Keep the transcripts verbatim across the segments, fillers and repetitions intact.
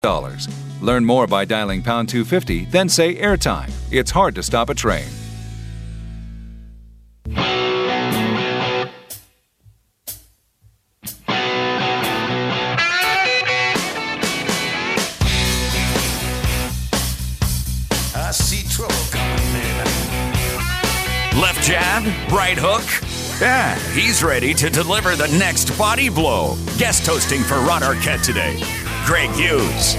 dollars. Learn more by dialing pound two fifty, then say airtime. It's hard to stop a train. I see trouble coming, baby. Left jab, right hook. Yeah, he's ready to deliver the next body blow. Guest hosting for Rod Arquette today, Greg Hughes.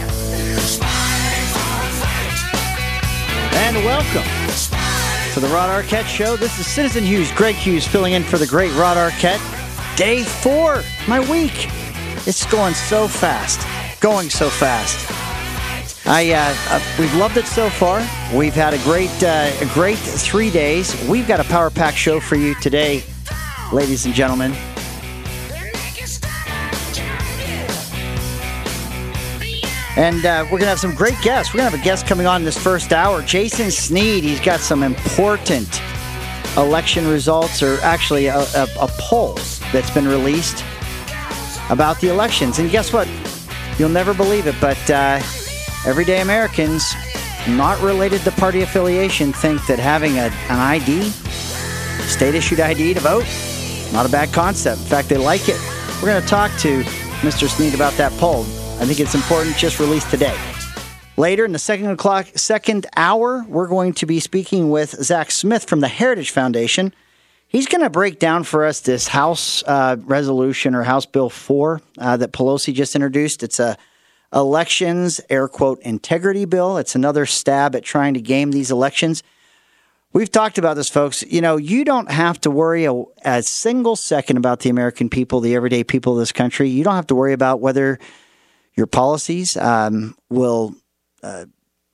And welcome to the Rod Arquette Show. This is Citizen Hughes, Greg Hughes, filling in for the great Rod Arquette. Day four, my week. It's going so fast, going so fast. I uh, uh, we've loved it so far. We've had a great, uh, a great three days. We've got a power pack show for you today, ladies and gentlemen. And uh, we're going to have some great guests. We're going to have a guest coming on in this first hour, Jason Sneed. He's got some important election results, or actually a, a, a poll that's been released about the elections. And guess what? You'll never believe it, but uh, everyday Americans, not related to party affiliation, think that having a, an I D, state-issued I D to vote, not a bad concept. In fact, they like it. We're going to talk to Mister Sneed about that poll. I think it's important, just released today. Later in the second o'clock, second hour, we're going to be speaking with Zach Smith from the Heritage Foundation. He's going to break down for us this House uh, resolution, or House Bill four, uh, that Pelosi just introduced. It's a elections, air quote, integrity bill. It's another stab at trying to game these elections. We've talked about this, folks. You know, you don't have to worry a, a single second about the American people, the everyday people of this country. You don't have to worry about whether your policies um, will uh,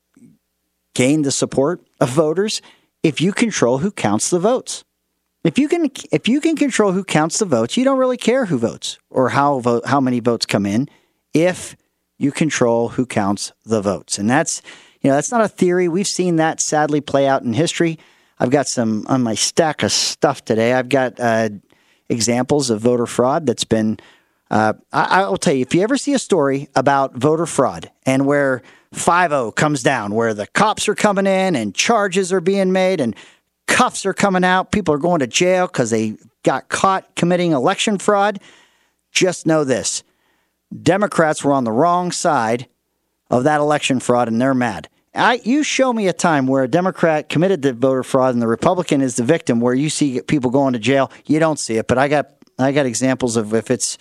gain the support of voters if you control who counts the votes. If you can, if you can control who counts the votes, you don't really care who votes or how vote, how many votes come in. If you control who counts the votes, and that's you know that's not a theory. We've seen that sadly play out in history. I've got some on my stack of stuff today. I've got uh, examples of voter fraud that's been. Uh, I, I will tell you, if you ever see a story about voter fraud and where five oh comes down, where the cops are coming in and charges are being made and cuffs are coming out, people are going to jail because they got caught committing election fraud, just know this. Democrats were on the wrong side of that election fraud, and they're mad. I, you show me a time where a Democrat committed the voter fraud and the Republican is the victim, where you see people going to jail. You don't see it, but I got I got examples of if it's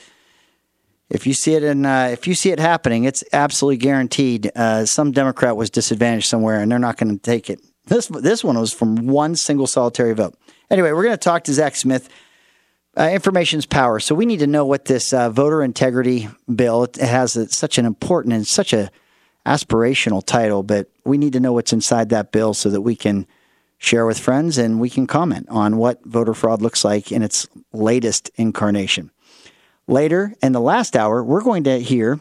if you see it in uh, if you see it happening, it's absolutely guaranteed. Uh, some Democrat was disadvantaged somewhere, and they're not going to take it. This this one was from one single solitary vote. Anyway, we're going to talk to Zach Smith. Uh, information's power. So we need to know what this uh, voter integrity bill, it has a, such an important and such a aspirational title, but we need to know what's inside that bill so that we can share with friends and we can comment on what voter fraud looks like in its latest incarnation. Later, in the last hour, we're going to hear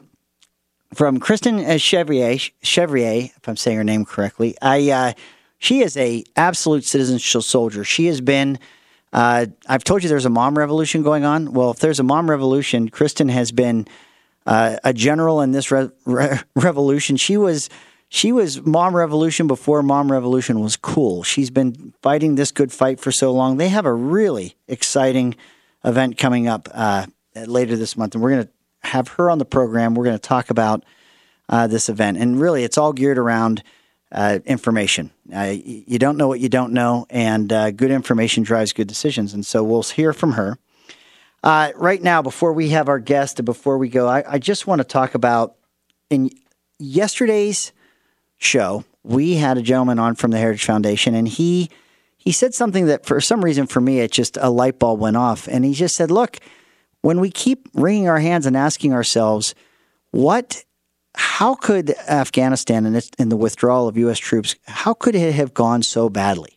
from Kristen Chevrier, Chevrier, if I'm saying her name correctly. I, uh, she is a absolute citizenship soldier. She has been Uh, I've told you there's a mom revolution going on. Well, if there's a mom revolution, Kristen has been uh, a general in this re- re- revolution. She was she was mom revolution before mom revolution was cool. She's been fighting this good fight for so long. They have a really exciting event coming up uh, later this month, and we're going to have her on the program. We're going to talk about uh, this event, and really, it's all geared around Uh, information. Uh, you don't know what you don't know, and uh, good information drives good decisions. And so we'll hear from her. Uh, right now, before we have our guest, and before we go, I, I just want to talk about, in yesterday's show, we had a gentleman on from the Heritage Foundation, and he he said something that for some reason for me, it just a light bulb went off. And he just said, look, when we keep wringing our hands and asking ourselves, what How could Afghanistan and, its, and the withdrawal of U S troops, how could it have gone so badly?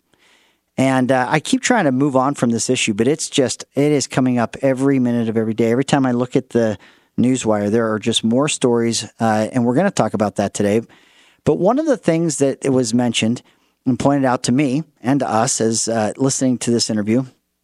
And uh, I keep trying to move on from this issue, but it's just, it is coming up every minute of every day. Every time I look at the newswire, there are just more stories, uh, and we're going to talk about that today. But one of the things that it was mentioned and pointed out to me and to us as uh, listening to this interview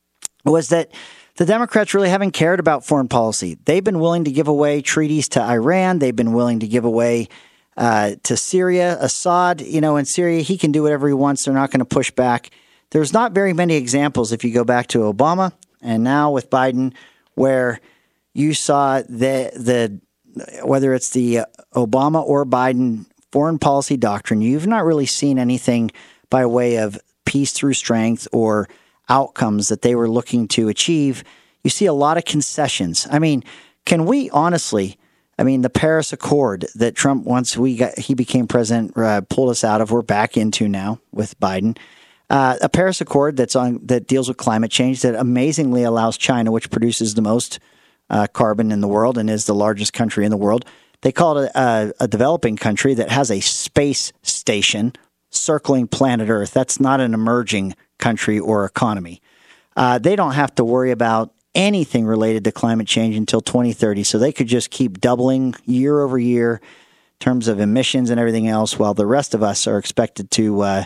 was that the Democrats really haven't cared about foreign policy. They've been willing to give away treaties to Iran. They've been willing to give away uh, to Syria. Assad, you know, in Syria, he can do whatever he wants. They're not going to push back. There's not very many examples if you go back to Obama and now with Biden where you saw the the whether it's the Obama or Biden foreign policy doctrine, you've not really seen anything by way of peace through strength or outcomes that they were looking to achieve. You see a lot of concessions. I mean, can we honestly, I mean, the Paris Accord that Trump, once we got, he became president, uh, pulled us out of, we're back into now with Biden. Uh, a Paris Accord that's on that deals with climate change that amazingly allows China, which produces the most uh, carbon in the world and is the largest country in the world. They call it a, a developing country that has a space station circling planet Earth. That's not an emerging country or economy. Uh, they don't have to worry about anything related to climate change until twenty thirty. So they could just keep doubling year over year in terms of emissions and everything else, while the rest of us are expected to uh,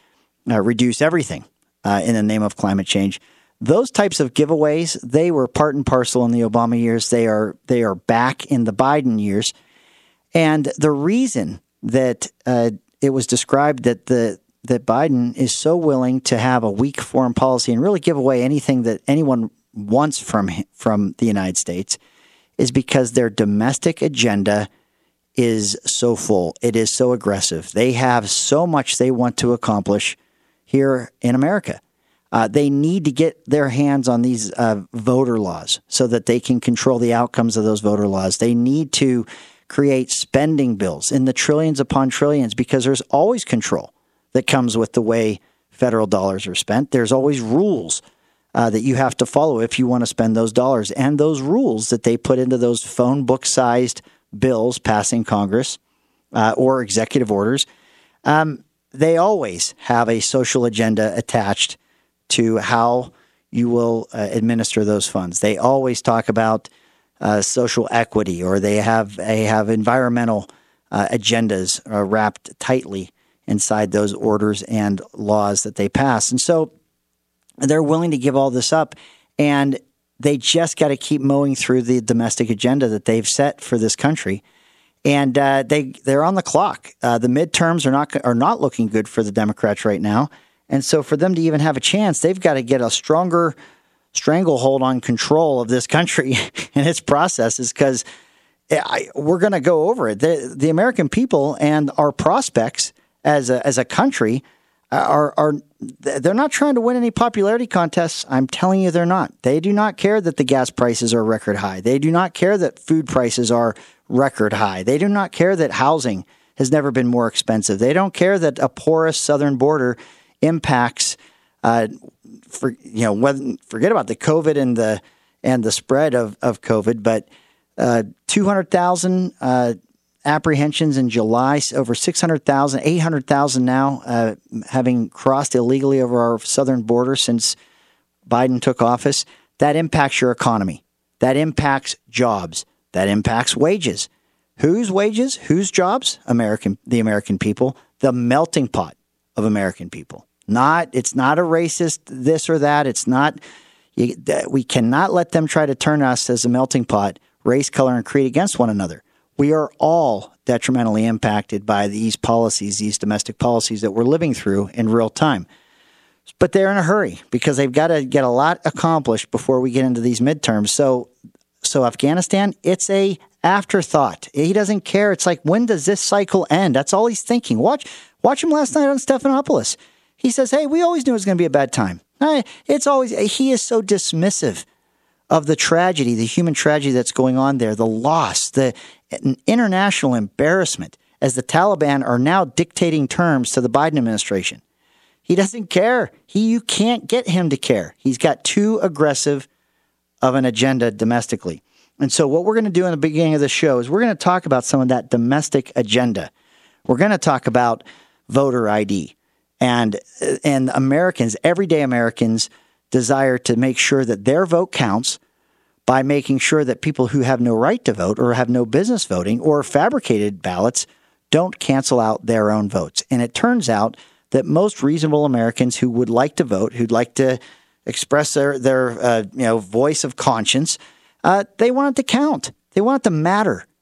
uh, reduce everything uh, in the name of climate change. Those types of giveaways, they were part and parcel in the Obama years. They are they are back in the Biden years. And the reason that uh, it was described that the that Biden is so willing to have a weak foreign policy and really give away anything that anyone wants from from the United States is because their domestic agenda is so full. It is so aggressive. They have so much they want to accomplish here in America. Uh, they need to get their hands on these uh, voter laws so that they can control the outcomes of those voter laws. They need to create spending bills in the trillions upon trillions because there's always control that comes with the way federal dollars are spent. There's always rules uh, that you have to follow if you want to spend those dollars. And those rules that they put into those phone book-sized bills passing Congress uh, or executive orders, um, they always have a social agenda attached to how you will uh, administer those funds. They always talk about uh, social equity, or they have they have environmental uh, agendas uh, wrapped tightly inside those orders and laws that they pass. And so they're willing to give all this up, and they just got to keep mowing through the domestic agenda that they've set for this country. And uh, they they're on the clock. Uh, the midterms are not are not looking good for the Democrats right now. And so for them to even have a chance, they've got to get a stronger stranglehold on control of this country and its processes, because we're going to go over it. The, the American people and our prospects as a, as a country are, are they're not trying to win any popularity contests. I'm telling you, they're not. They do not care that the gas prices are record high. They do not care that food prices are record high. They do not care that housing has never been more expensive. They don't care that a porous southern border impacts, uh, for you know, whether, forget about the COVID and the and the spread of, of COVID, but uh, two hundred thousand uh, apprehensions in July, over six hundred thousand, eight hundred thousand now uh, having crossed illegally over our southern border since Biden took office. That impacts your economy. That impacts jobs. That impacts wages. Whose wages? Whose jobs? American, the American people, the melting pot of American people. Not, it's not a racist this or that. It's not, you, we cannot let them try to turn us as a melting pot, race, color, and creed against one another. We are all detrimentally impacted by these policies, these domestic policies that we're living through in real time. But they're in a hurry because they've got to get a lot accomplished before we get into these midterms. So, so Afghanistan, it's a afterthought. He doesn't care. It's like, when does this cycle end? That's all he's thinking. Watch, watch him last night on Stephanopoulos. He says, hey, we always knew it was going to be a bad time. It's always, he is so dismissive of the tragedy, the human tragedy that's going on there, the loss, the international embarrassment as the Taliban are now dictating terms to the Biden administration. He doesn't care. He, you can't get him to care. He's got too aggressive of an agenda domestically. And so what we're going to do in the beginning of the show is we're going to talk about some of that domestic agenda. We're going to talk about voter I D. And and Americans, everyday Americans, desire to make sure that their vote counts by making sure that people who have no right to vote or have no business voting or fabricated ballots don't cancel out their own votes. And it turns out that most reasonable Americans who would like to vote, who'd like to express their, their uh, you know, voice of conscience, uh, they want it to count. They want it to matter.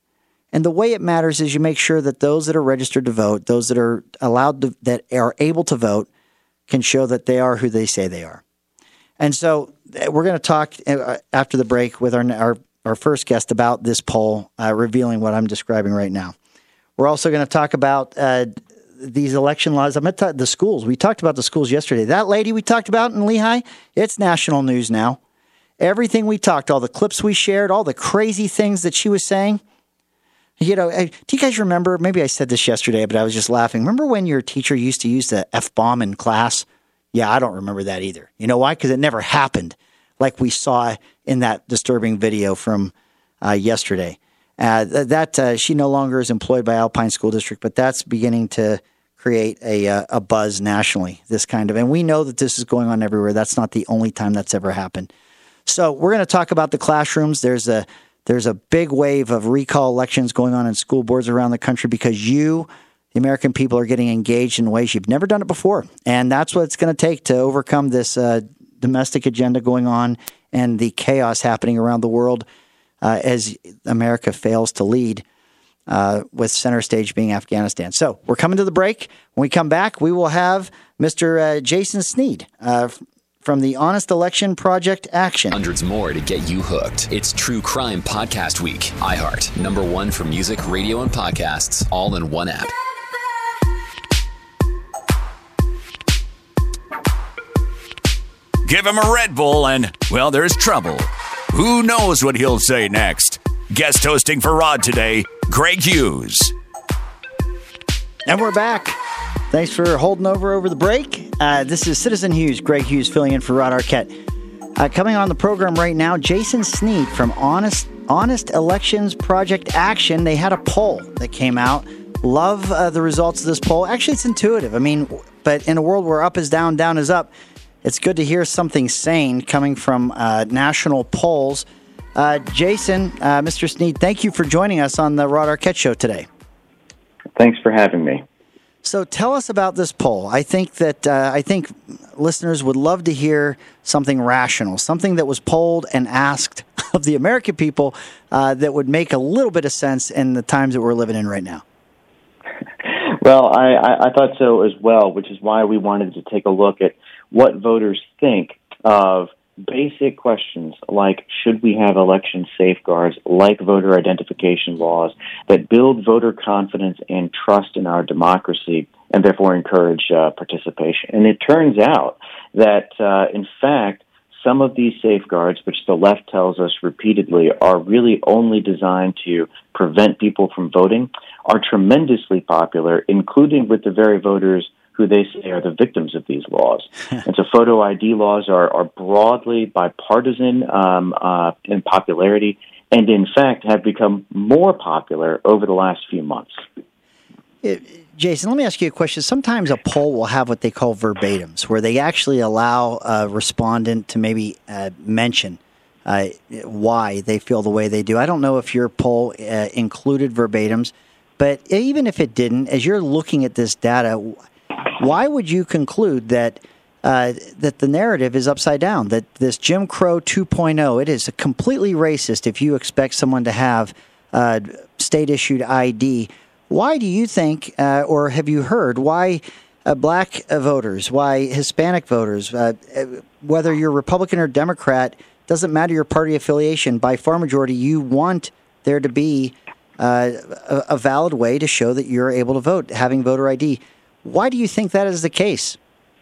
And the way it matters is you make sure that those that are registered to vote, those that are allowed to, that are able to vote, can show that they are who they say they are. And so we're going to talk after the break with our our, our first guest about this poll, uh, revealing what I'm describing right now. We're also going to talk about uh, these election laws. I'm going to talk the schools. We talked about the schools yesterday. That lady we talked about in Lehigh, it's national news now. Everything we talked, all the clips we shared, all the crazy things that she was saying. You know, do you guys remember, maybe I said this yesterday, but I was just laughing. Remember when your teacher used to use the F-bomb in class? Yeah, I don't remember that either. You know why? Because it never happened like we saw in that disturbing video from uh, yesterday. Uh, that uh, she no longer is employed by Alpine School District, but that's beginning to create a, uh, a buzz nationally, this kind of. And we know that this is going on everywhere. That's not the only time that's ever happened. So we're going to talk about the classrooms. There's a There's a big wave of recall elections going on in school boards around the country because you, the American people, are getting engaged in ways you've never done it before. And that's what it's going to take to overcome this uh, domestic agenda going on and the chaos happening around the world uh, as America fails to lead, uh, with center stage being Afghanistan. So we're coming to the break. When we come back, we will have Mister Uh, Jason Sneed uh, from the Honest Election Project Action. Hundreds more to get you hooked. It's True Crime Podcast Week. iHeart, number one for music, radio, and podcasts, all in one app. Give him a Red Bull and, well, there's trouble. Who knows what he'll say next? Guest hosting for Rod today, Greg Hughes. And we're back. Thanks for holding over over the break. Uh, this is Citizen Hughes, Greg Hughes filling in for Rod Arquette. Uh, coming on the program right now, Jason Sneed from Honest Honest Elections Project Action. They had a poll that came out. Love uh, the results of this poll. Actually, it's intuitive. I mean, but in a world where up is down, down is up, it's good to hear something sane coming from uh, national polls. Uh, Jason, uh, Mister Sneed, thank you for joining us on the Rod Arquette Show today. Thanks for having me. So tell us about this poll. I think that uh, I think listeners would love to hear something rational, something that was polled and asked of the American people uh, that would make a little bit of sense in the times that we're living in right now. Well, I, I, I thought so as well, which is why we wanted to take a look at what voters think of basic questions like, should we have election safeguards, like voter identification laws, that build voter confidence and trust in our democracy and therefore encourage uh, participation. And it turns out that, uh, in fact, some of these safeguards, which the left tells us repeatedly are really only designed to prevent people from voting, are tremendously popular, including with the very voters who they say are the victims of these laws. And so photo I D laws are, are broadly bipartisan um, uh, in popularity and, in fact, have become more popular over the last few months. It, Jason, let me ask you a question. Sometimes a poll will have what they call verbatims, where they actually allow a respondent to maybe uh, mention uh, why they feel the way they do. I don't know if your poll uh, included verbatims, but even if it didn't, as you're looking at this data, why would you conclude that uh, that the narrative is upside down, that this Jim Crow two point oh, it is completely racist if you expect someone to have uh, state-issued I D? Why do you think, uh, or have you heard, why uh, black uh, voters, why Hispanic voters, uh, whether you're Republican or Democrat, doesn't matter your party affiliation, by far majority, you want there to be uh, a, a valid way to show that you're able to vote, having voter I D. Why do you think that is the case?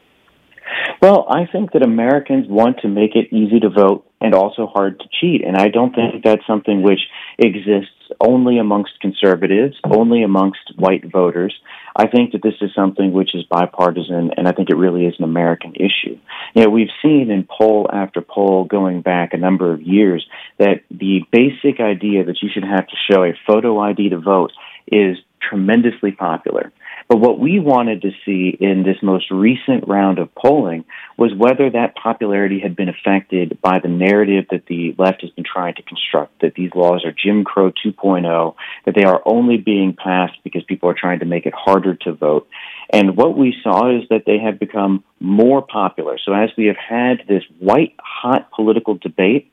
Well, I think that Americans want to make it easy to vote and also hard to cheat. And I don't think that's something which exists only amongst conservatives, only amongst white voters. I think that this is something which is bipartisan, and I think it really is an American issue. You know, we've seen in poll after poll going back a number of years that the basic idea that you should have to show a photo I D to vote is tremendously popular. But what we wanted to see in this most recent round of polling was whether that popularity had been affected by the narrative that the left has been trying to construct, that these laws are Jim Crow two point oh, that they are only being passed because people are trying to make it harder to vote. And what we saw is that they have become more popular. So as we have had this white-hot political debate,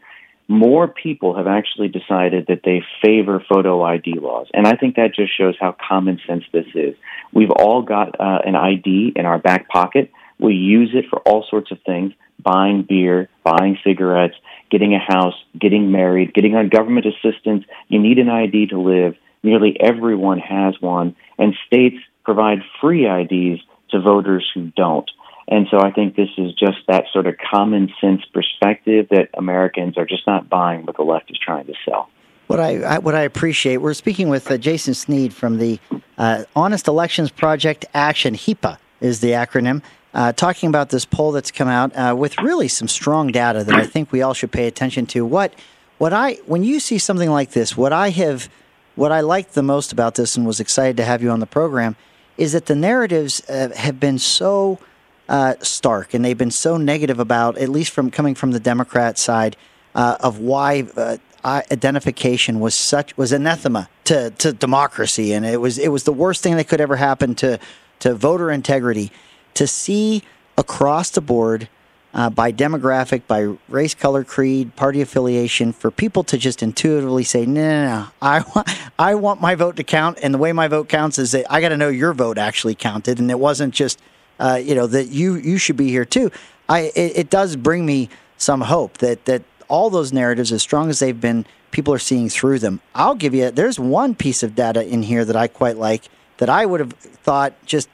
more people have actually decided that they favor photo I D laws. And I think that just shows how common sense this is. We've all got uh, an I D in our back pocket. We use it for all sorts of things, buying beer, buying cigarettes, getting a house, getting married, getting on government assistance. You need an I D to live. Nearly everyone has one. And states provide free I Ds to voters who don't. And so I think this is just that sort of common sense perspective that Americans are just not buying what the left is trying to sell. What I, I what I appreciate, we're speaking with uh, Jason Sneed from the uh, Honest Elections Project Action, HEPA is the acronym, uh, talking about this poll that's come out uh, with really some strong data that I think we all should pay attention to. What what I when you see something like this, what I have what I liked the most about this and was excited to have you on the program is that the narratives uh, have been so Uh, stark, and they've been so negative about, at least from coming from the Democrat side, uh, of why uh, identification was such was anathema to, to democracy, and it was it was the worst thing that could ever happen to to voter integrity. To see across the board, uh, by demographic, by race, color, creed, party affiliation, for people to just intuitively say, no, no, no, I want I want my vote to count, and the way my vote counts is that I got to know your vote actually counted, and it wasn't just Uh, you know, that you, you should be here too. I it, it does bring me some hope that, that all those narratives, as strong as they've been, people are seeing through them. I'll give you, there's one piece of data in here that I quite like that I would have thought just,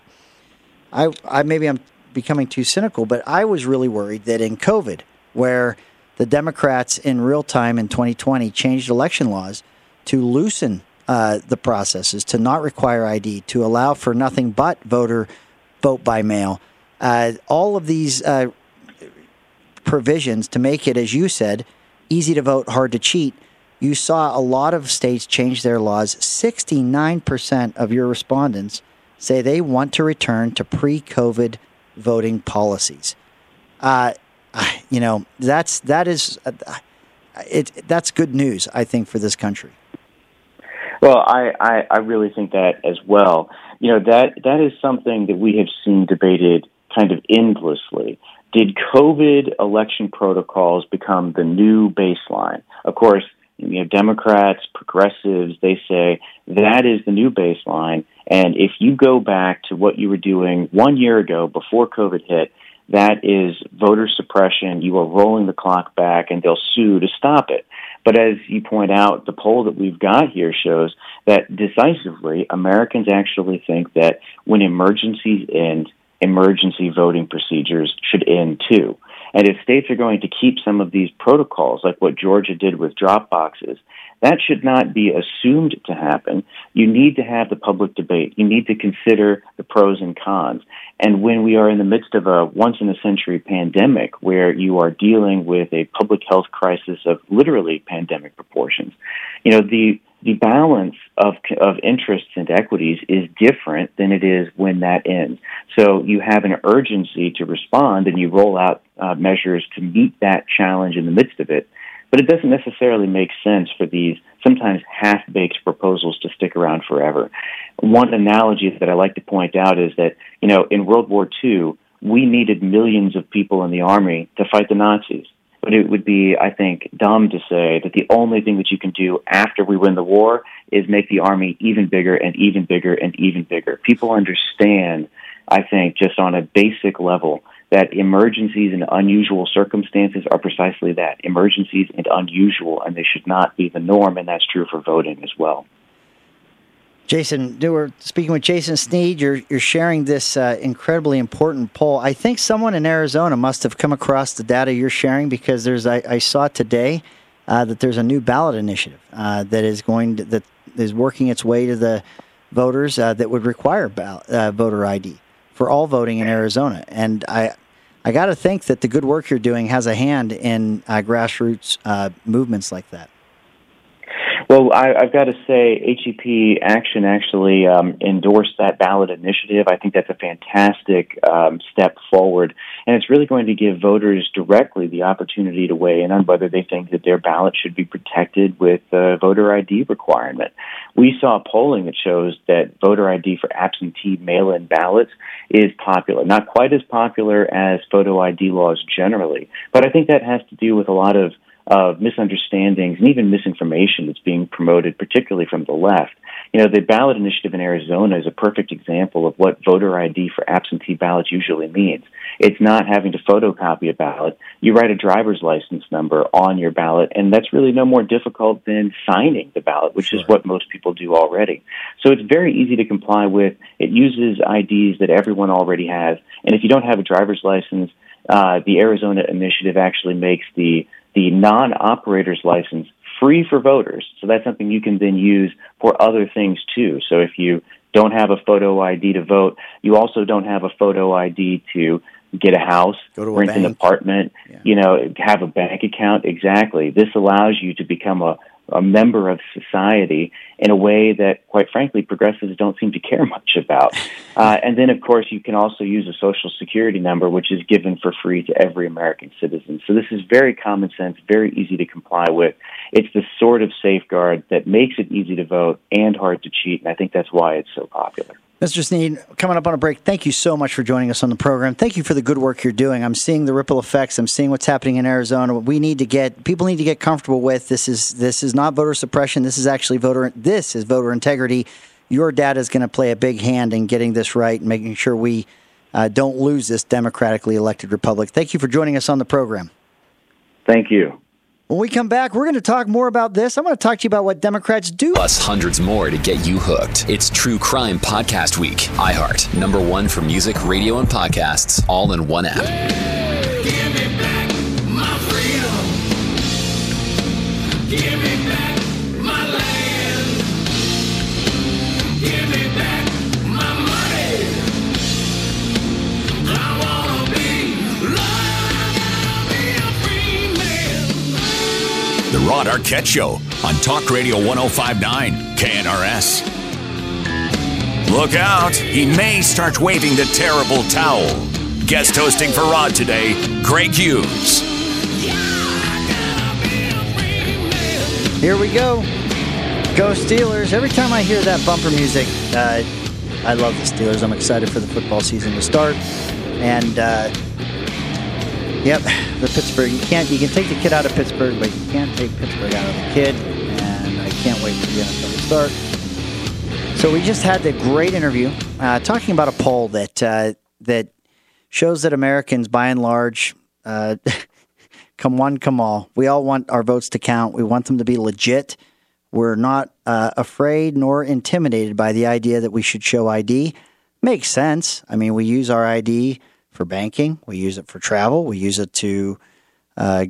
I, I maybe I'm becoming too cynical, but I was really worried that in COVID, where the Democrats in real time in twenty twenty changed election laws to loosen uh, the processes, to not require I D, to allow for nothing but voter vote by mail, uh, all of these uh, provisions to make it, as you said, easy to vote, hard to cheat. You saw a lot of states change their laws. sixty-nine percent of your respondents say they want to return to pre-COVID voting policies. Uh, you know, that's that is uh, it. That's good news, I think, for this country. Well, I, I, I really think that as well. You know, that that is something that we have seen debated kind of endlessly. Did COVID election protocols become the new baseline? Of course, you know, Democrats, progressives, they say that is the new baseline. And if you go back to what you were doing one year ago before COVID hit, that is voter suppression. You are rolling the clock back, and they'll sue to stop it. But as you point out, the poll that we've got here shows that decisively, Americans actually think that when emergencies end, emergency voting procedures should end too. And if states are going to keep some of these protocols, like what Georgia did with drop boxes, that should not be assumed to happen. You need to have the public debate. You need to consider the pros and cons. And when we are in the midst of a once-in-a-century pandemic where you are dealing with a public health crisis of literally pandemic proportions, you know, the the balance of of interests and equities is different than it is when that ends. So you have an urgency to respond, and you roll out uh, measures to meet that challenge in the midst of it. But it doesn't necessarily make sense for these sometimes half-baked proposals to stick around forever. One analogy that I like to point out is that, you know, in World War Two, we needed millions of people in the army to fight the Nazis. But it would be, I think, dumb to say that the only thing that you can do after we win the war is make the army even bigger and even bigger and even bigger. People understand, I think, just on a basic level, that emergencies and unusual circumstances are precisely that, emergencies and unusual, and they should not be the norm, and that's true for voting as well. Jason, we're speaking with Jason Sneed. You're you're sharing this uh, incredibly important poll. I think someone in Arizona must have come across the data you're sharing, because there's I, I saw today uh, that there's a new ballot initiative uh, that is going to, that is working its way to the voters uh, that would require ballot, uh, voter I D for all voting in Arizona. And I I got to think that the good work you're doing has a hand in uh, grassroots uh, movements like that. Well, I, I've got to say, H E P Action actually um, endorsed that ballot initiative. I think that's a fantastic um, step forward, and it's really going to give voters directly the opportunity to weigh in on whether they think that their ballot should be protected with the voter I D requirement. We saw polling that shows that voter I D for absentee mail-in ballots is popular. Not quite as popular as photo I D laws generally, but I think that has to do with a lot of of misunderstandings and even misinformation that's being promoted, particularly from the left. You know, the ballot initiative in Arizona is a perfect example of what voter I D for absentee ballots usually means. It's not having to photocopy a ballot. You write a driver's license number on your ballot, and that's really no more difficult than signing the ballot, which sure. is what most people do already. So it's very easy to comply with. It uses I Ds that everyone already has. And if you don't have a driver's license, uh, the Arizona initiative actually makes the, the non-operator's license free for voters. So that's something you can then use for other things too. So if you don't have a photo I D to vote, you also don't have a photo I D to get a house, Go to a rent bank. an apartment, yeah. you know, have a bank account. Exactly. This allows you to become a, a member of society in a way that, quite frankly, progressives don't seem to care much about. Uh, and then, of course, you can also use a Social Security number, which is given for free to every American citizen. So this is very common sense, very easy to comply with. It's the sort of safeguard that makes it easy to vote and hard to cheat, and I think that's why it's so popular. Mister Snead, coming up on a break, thank you so much for joining us on the program. Thank you for the good work you're doing. I'm seeing the ripple effects. I'm seeing what's happening in Arizona. We need to get people need to get comfortable with this is this is not voter suppression. This is actually voter this is voter integrity. Your data is going to play a big hand in getting this right and making sure we uh, don't lose this democratically elected republic. Thank you for joining us on the program. Thank you. When we come back, we're going to talk more about this. I'm going to talk to you about what Democrats do. Plus hundreds more to get you hooked. It's True Crime Podcast Week. iHeart, number one for music, radio, and podcasts, all in one app. Hey, give me back my freedom. Give me back my land. Give me back my money. I want to be loyal. I gotta be a free man. The Rod Arquette Show on Talk Radio one oh five point nine K N R S. Look out, he may start waving the terrible towel. Guest hosting for Rod today, Greg Hughes. Here we go. Go Steelers. Every time I hear that bumper music, uh, I love the Steelers. I'm excited for the football season to start. And, uh, yep, the Pittsburgh. You can't. You can take the kid out of Pittsburgh, but you can't take Pittsburgh out of the kid. And I can't wait for the N F L to start. So we just had the great interview uh, talking about a poll that uh, that shows that Americans, by and large, uh, come one, come all. We all want our votes to count. We want them to be legit. We're not uh, afraid nor intimidated by the idea that we should show I D. Makes sense. I mean, we use our I D for banking. We use it for travel. We use it to, uh,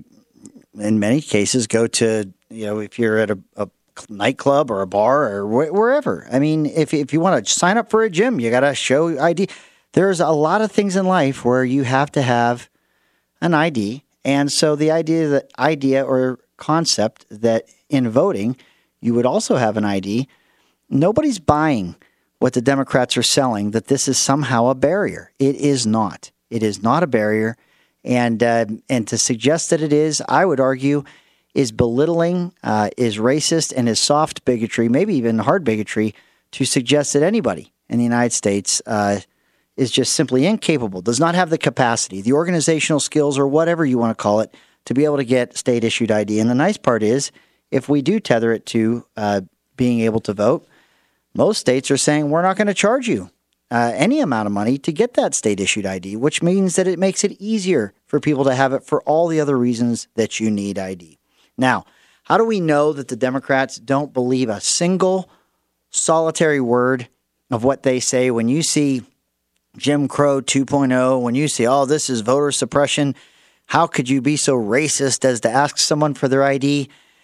in many cases, go to, you know, if you're at a, a nightclub or a bar or wh- wherever. I mean, if if you want to sign up for a gym, you got to show I D. There's a lot of things in life where you have to have an I D. And so the idea that idea or concept that in voting, you would also have an I D. Nobody's buying what the Democrats are selling, that this is somehow a barrier. It is not. It is not a barrier. And uh, and to suggest that it is, I would argue, is belittling, uh, is racist, and is soft bigotry, maybe even hard bigotry, to suggest that anybody in the United States uh, is just simply incapable, does not have the capacity, the organizational skills, or whatever you want to call it, to be able to get state-issued I D. And the nice part is, if we do tether it to uh, being able to vote, most states are saying we're not going to charge you uh, any amount of money to get that state-issued I D, which means that it makes it easier for people to have it for all the other reasons that you need I D. Now, how do we know that the Democrats don't believe a single solitary word of what they say when you see Jim Crow two point oh, when you see, oh, this is voter suppression? How could you be so racist as to ask someone for their I D?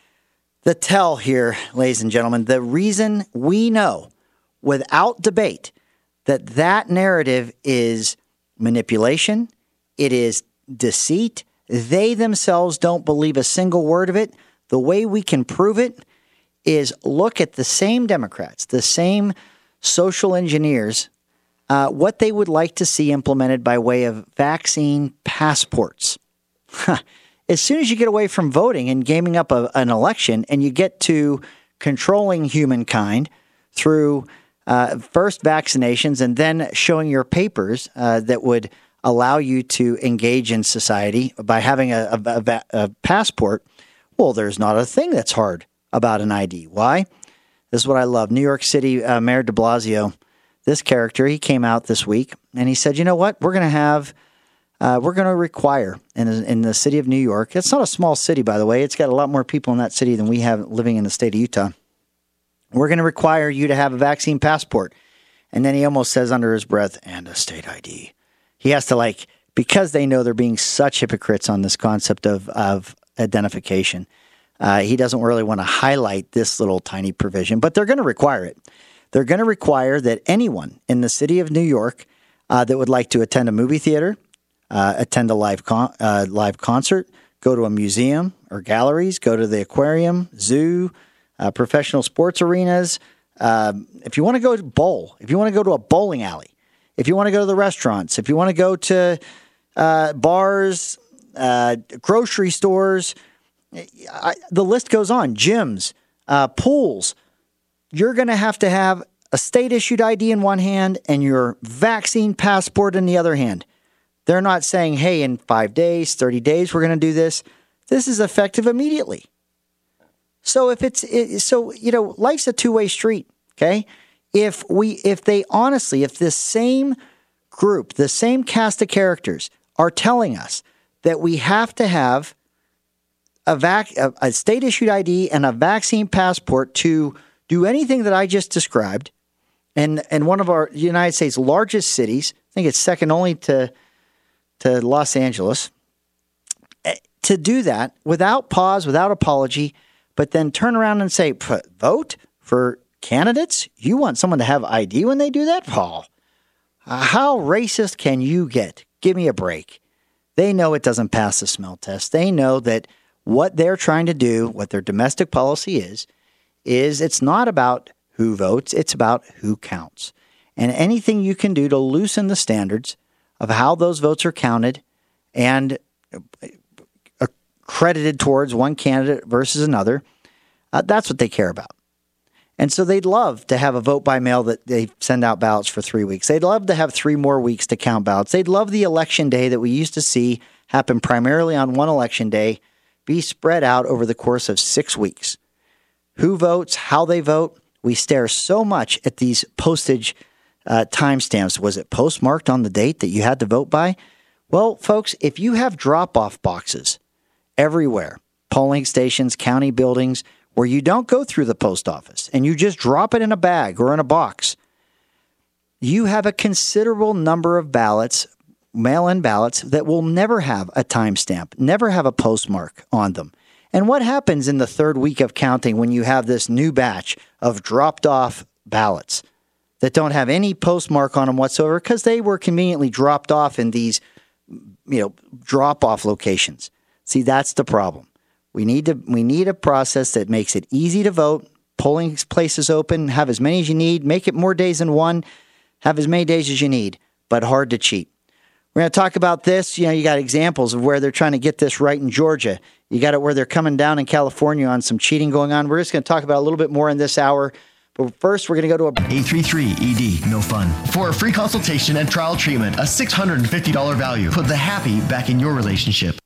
The tell here, ladies and gentlemen, the reason we know without debate that that narrative is manipulation, it is deceit. They themselves don't believe a single word of it. The way we can prove it is look at the same Democrats, the same social engineers, uh, what they would like to see implemented by way of vaccine passports. As soon as you get away from voting and gaming up a, an election and you get to controlling humankind through uh, first vaccinations and then showing your papers uh, that would allow you to engage in society by having a, a, a, a passport, Well, there's not a thing that's hard about an I D. Why? This is what I love. New York City uh, Mayor de Blasio, this character, he came out this week and he said, you know what? We're going to have, uh, we're going to require in, in the city of New York. It's not a small city, by the way. It's got a lot more people in that city than we have living in the state of Utah. We're going to require you to have a vaccine passport. And then he almost says under his breath, and a state I D. He has to like, because they know they're being such hypocrites on this concept of, of identification. Uh, he doesn't really want to highlight this little tiny provision, but they're going to require it. They're going to require that anyone in the city of New York uh, that would like to attend a movie theater, uh, attend a live con- uh, live concert, go to a museum or galleries, go to the aquarium, zoo, uh, professional sports arenas. Uh, if you want to go to bowl, if you want to go to a bowling alley, if you want to go to the restaurants, if you want to go to uh, bars, uh, grocery stores, I, the list goes on, gyms, uh, pools, you're going to have to have a state-issued I D in one hand and your vaccine passport in the other hand. They're not saying, hey, in five days, thirty days, we're going to do this. This is effective immediately. So if it's it, so, you know, life's a two-way street, okay? If we, if they honestly, if this same group, the same cast of characters are telling us that we have to have a vac, a, a state-issued I D and a vaccine passport to do anything that I just described, and and one of our United States largest cities, I think it's second only to to Los Angeles, to do that without pause, without apology, but then turn around and say, vote for candidates? You want someone to have I D when they do that? Paul, how racist can you get? Give me a break. They know it doesn't pass the smell test. They know that what they're trying to do, what their domestic policy is, is it's not about who votes, it's about who counts. And anything you can do to loosen the standards of how those votes are counted and credited towards one candidate versus another, uh, that's what they care about. And so they'd love to have a vote by mail that they send out ballots for three weeks. They'd love to have three more weeks to count ballots. They'd love the election day that we used to see happen primarily on one election day be spread out over the course of six weeks. Who votes, how they vote. We stare so much at these postage uh, timestamps. Was it postmarked on the date that you had to vote by? Well, folks, if you have drop-off boxes everywhere, polling stations, county buildings, where you don't go through the post office and you just drop it in a bag or in a box, you have a considerable number of ballots, mail-in ballots, that will never have a timestamp, never have a postmark on them. And what happens in the third week of counting when you have this new batch of dropped-off ballots that don't have any postmark on them whatsoever because they were conveniently dropped off in these, you know, drop-off locations? See, that's the problem. We need to we need a process that makes it easy to vote, polling places open, have as many as you need, make it more days than one, have as many days as you need, but hard to cheat. We're going to talk about this. You know, you got examples of where they're trying to get this right in Georgia. You got it where they're coming down in California on some cheating going on. We're just going to talk about a little bit more in this hour. But first, we're going to go to a... eight three three E D, no fun. For a free consultation and trial treatment, a six hundred fifty dollars value. Put the happy back in your relationship.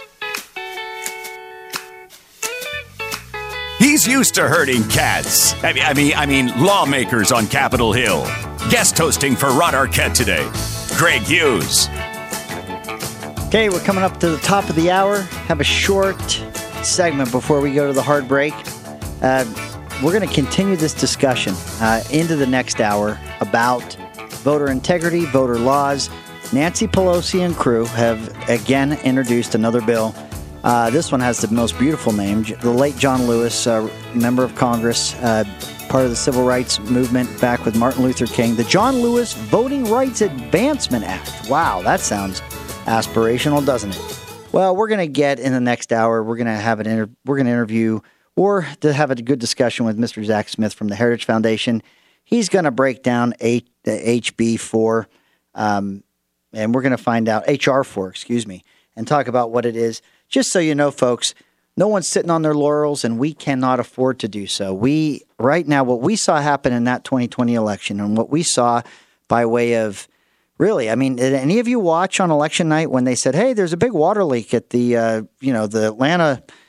He's used to herding cats. I mean, I mean, I mean lawmakers on Capitol Hill. Guest hosting for Rod Arquette today, Greg Hughes. Okay, we're coming up to the top of the hour. Have a short segment before we go to the hard break. Uh, we're going to continue this discussion uh, into the next hour about voter integrity, voter laws. Nancy Pelosi and crew have again introduced another bill. Uh, this one has the most beautiful name. The late John Lewis, uh, member of Congress, uh, part of the Civil Rights Movement back with Martin Luther King. The John Lewis Voting Rights Advancement Act. Wow, that sounds aspirational, doesn't it? Well, we're going to get in the next hour, we're going to have an inter- we're going to interview or to have a good discussion with Mister Zach Smith from the Heritage Foundation. He's going to break down H B four, um, and we're going to find out, H R four, excuse me, and talk about what it is. Just so you know, folks, no one's sitting on their laurels, and we cannot afford to do so. We, right now, what we saw happen in that twenty twenty election and what we saw by way of, really, I mean, did any of you watch on election night when they said, hey, there's a big water leak at the, uh, you know, the Atlanta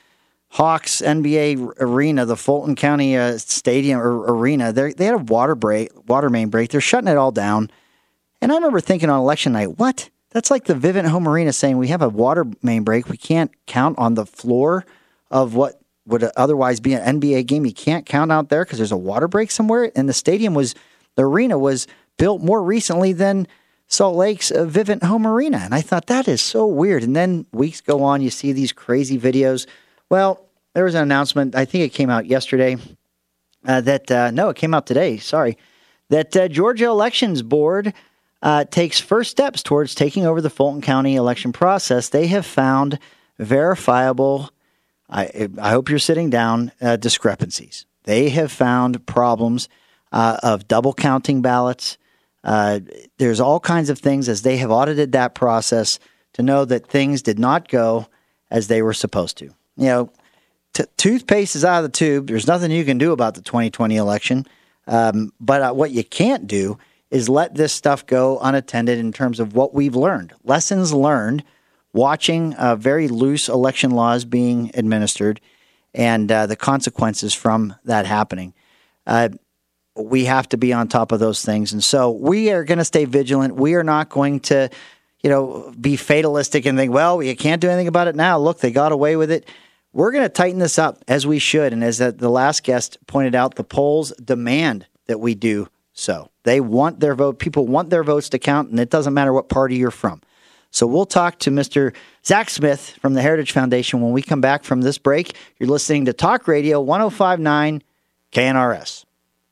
Hawks N B A arena, the Fulton County uh, Stadium or arena, they they had a water break, water main break. They're shutting it all down. And I remember thinking on election night, what? That's like the Vivint Home Arena saying we have a water main break. We can't count on the floor of what would otherwise be an N B A game. You can't count out there because there's a water break somewhere. And the stadium was, the arena was built more recently than Salt Lake's uh, Vivint Home Arena. And I thought that is so weird. And then weeks go on, you see these crazy videos. Well, there was an announcement, I think it came out yesterday, uh, that, uh, no, it came out today, sorry, that uh, Georgia Elections Board uh, takes first steps towards taking over the Fulton County election process. They have found verifiable, I, I hope you're sitting down, uh, discrepancies. They have found problems uh, of double counting ballots. Uh, there's all kinds of things as they have audited that process to know that things did not go as they were supposed to. You know, t- toothpaste is out of the tube. There's nothing you can do about the twenty twenty election. Um, but uh, what you can't do is let this stuff go unattended in terms of what we've learned. Lessons learned watching uh, very loose election laws being administered and uh, the consequences from that happening. Uh, we have to be on top of those things. And so we are going to stay vigilant. We are not going to, you know, be fatalistic and think, well, we can't do anything about it now. Look, they got away with it. We're going to tighten this up as we should. And as the last guest pointed out, the polls demand that we do so. They want their vote. People want their votes to count, and it doesn't matter what party you're from. So we'll talk to Mister Zach Smith from the Heritage Foundation when we come back from this break. You're listening to Talk Radio one oh five point nine K N R S.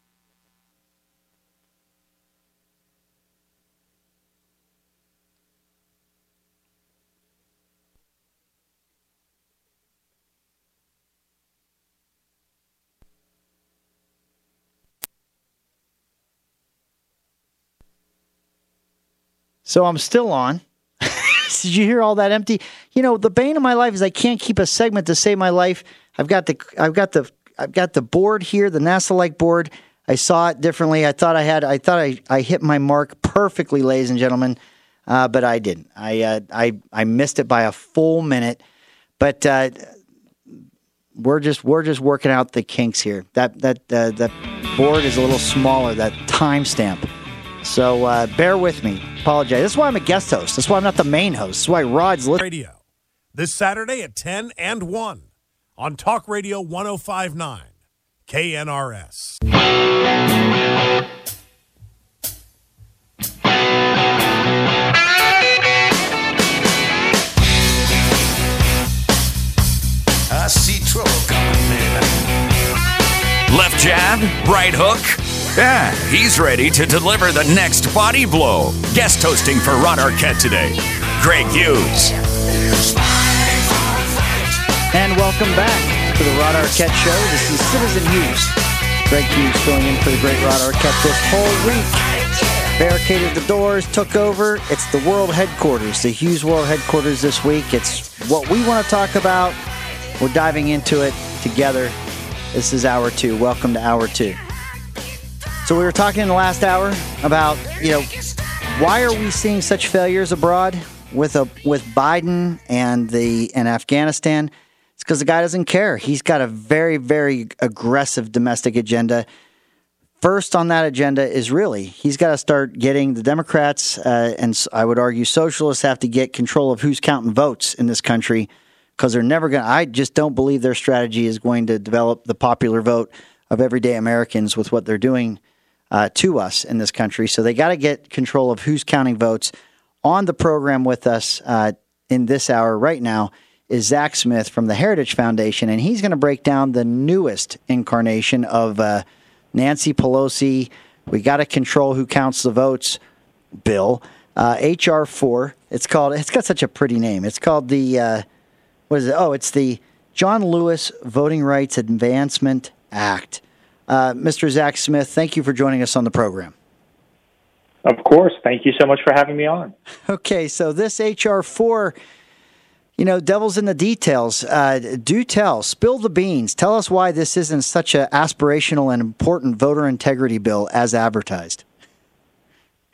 So I'm still on. Did you hear all that empty? You know, the bane of my life is I can't keep a segment to save my life. I've got the I've got the I've got the board here, the NASA-like board. I saw it differently. I thought I had I thought I, I hit my mark perfectly, ladies and gentlemen, uh, but I didn't. I uh, I I missed it by a full minute. But uh, we're just we're just working out the kinks here. That that uh, that board is a little smaller. That timestamp. So uh, bear with me. Apologize. That's why I'm a guest host. That's why I'm not the main host. That's why Rod's listening. Radio. This Saturday at ten and one on Talk Radio one oh five point nine K N R S. I see trouble coming, man. Left jab, right hook. Yeah, he's ready to deliver the next body blow. Guest hosting for Ron Arquette today, Greg Hughes. And welcome back to the Ron Arquette Show. This is Citizen Hughes. Greg Hughes filling in for the great Ron Arquette this whole week. Barricaded the doors, took over. It's the world headquarters, the Hughes World Headquarters this week. It's what we want to talk about. We're diving into it together. This is hour two. Welcome to hour two. So we were talking in the last hour about, you know, why are we seeing such failures abroad with a with Biden and the and Afghanistan? It's because the guy doesn't care. He's got a very, very aggressive domestic agenda. First on that agenda is really he's got to start getting the Democrats uh, and I would argue socialists have to get control of who's counting votes in this country because they're never going to. I just don't believe their strategy is going to develop the popular vote of everyday Americans with what they're doing Uh, to us in this country. So they got to get control of who's counting votes. On the program with us uh, in this hour right now is Zach Smith from the Heritage Foundation, and he's going to break down the newest incarnation of uh, Nancy Pelosi. We got to control who counts the votes bill. Uh, H R four. It's called. It's got such a pretty name. It's called the. Uh, what is it? Oh, it's the John Lewis Voting Rights Advancement Act. Uh, Mister Zach Smith, thank you for joining us on the program. Of course. Thank you so much for having me on. Okay, so this H R four, you know, devil's in the details. Uh, do tell, spill the beans. Tell us why this isn't such an aspirational and important voter integrity bill as advertised.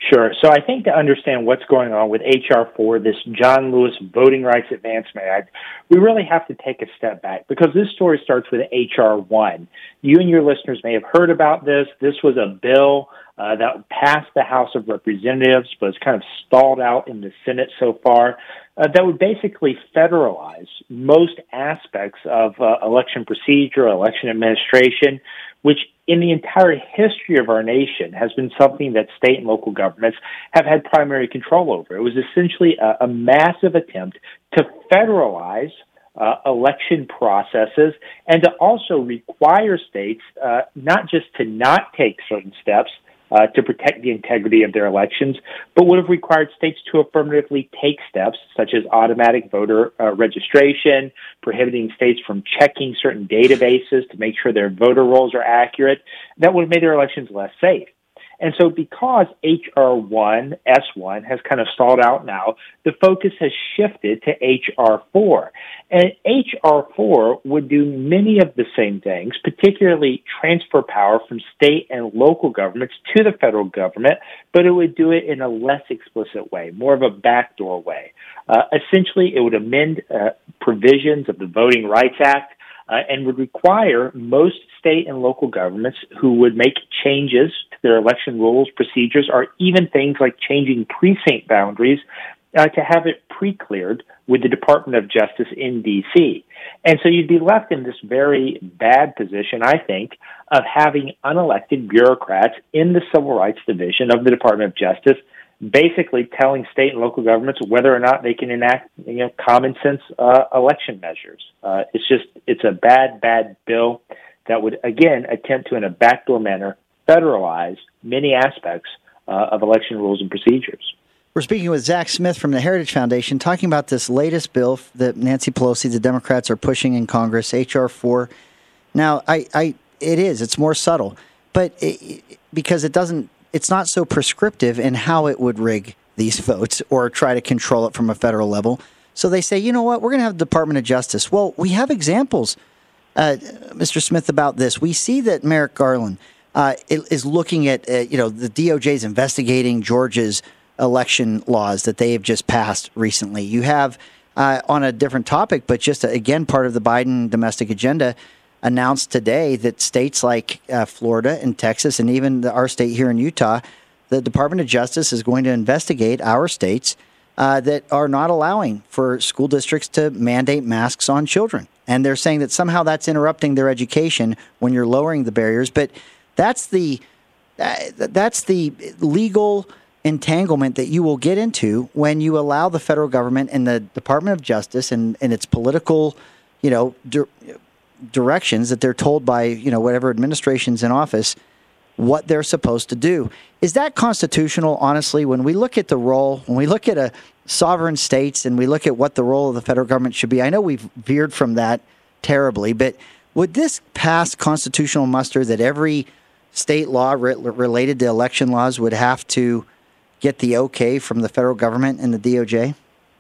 Sure. So I think to understand what's going on with H R four, this John Lewis Voting Rights Advancement Act, we really have to take a step back because this story starts with H R one. You and your listeners may have heard about this. This was a bill uh, that passed the House of Representatives, but it's kind of stalled out in the Senate so far, uh, that would basically federalize most aspects of uh, election procedure, election administration, which in the entire history of our nation has been something that state and local governments have had primary control over. It was essentially a, a massive attempt to federalize uh, election processes and to also require states uh, not just to not take certain steps uh, to protect the integrity of their elections, but would have required states to affirmatively take steps such as automatic voter uh, registration, prohibiting states from checking certain databases to make sure their voter rolls are accurate. That would have made their elections less safe. And so because H R one, S one has kind of stalled out now, the focus has shifted to H R four. And H R four would do many of the same things, particularly transfer power from state and local governments to the federal government, but it would do it in a less explicit way, more of a backdoor way. Uh, essentially, it would amend uh, provisions of the Voting Rights Act Uh, and would require most state and local governments who would make changes to their election rules, procedures, or even things like changing precinct boundaries uh, to have it pre-cleared with the Department of Justice in D C. And so you'd be left in this very bad position, I think, of having unelected bureaucrats in the Civil Rights Division of the Department of Justice basically telling state and local governments whether or not they can enact, you know, common sense uh, election measures. Uh, it's just, it's a bad, bad bill that would, again, attempt to, in a backdoor manner, federalize many aspects uh, of election rules and procedures. We're speaking with Zach Smith from the Heritage Foundation, talking about this latest bill that Nancy Pelosi, the Democrats, are pushing in Congress, H R four. Now, I, I, it is, it's more subtle, but it, because it doesn't, it's not so prescriptive in how it would rig these votes or try to control it from a federal level. So they say, you know what, we're going to have the Department of Justice. Well, we have examples, uh, Mister Smith, about this. We see that Merrick Garland uh, is looking at, uh, you know, the D O J is investigating Georgia's election laws that they have just passed recently. You have, uh, on a different topic, but just, again, part of the Biden domestic agenda, announced today that states like uh, Florida and Texas and even the, our state here in Utah, the Department of Justice is going to investigate our states uh, that are not allowing for school districts to mandate masks on children. And they're saying that somehow that's interrupting their education when you're lowering the barriers. But that's the uh, that's the legal entanglement that you will get into when you allow the federal government and the Department of Justice and, and its political, you know, di- directions that they're told by, you know, whatever administration's in office, what they're supposed to do. Is that constitutional, honestly? When we look at the role, when we look at a sovereign states and we look at what the role of the federal government should be, I know we've veered from that terribly, but would this pass constitutional muster that every state law re- related to election laws would have to get the okay from the federal government and the D O J?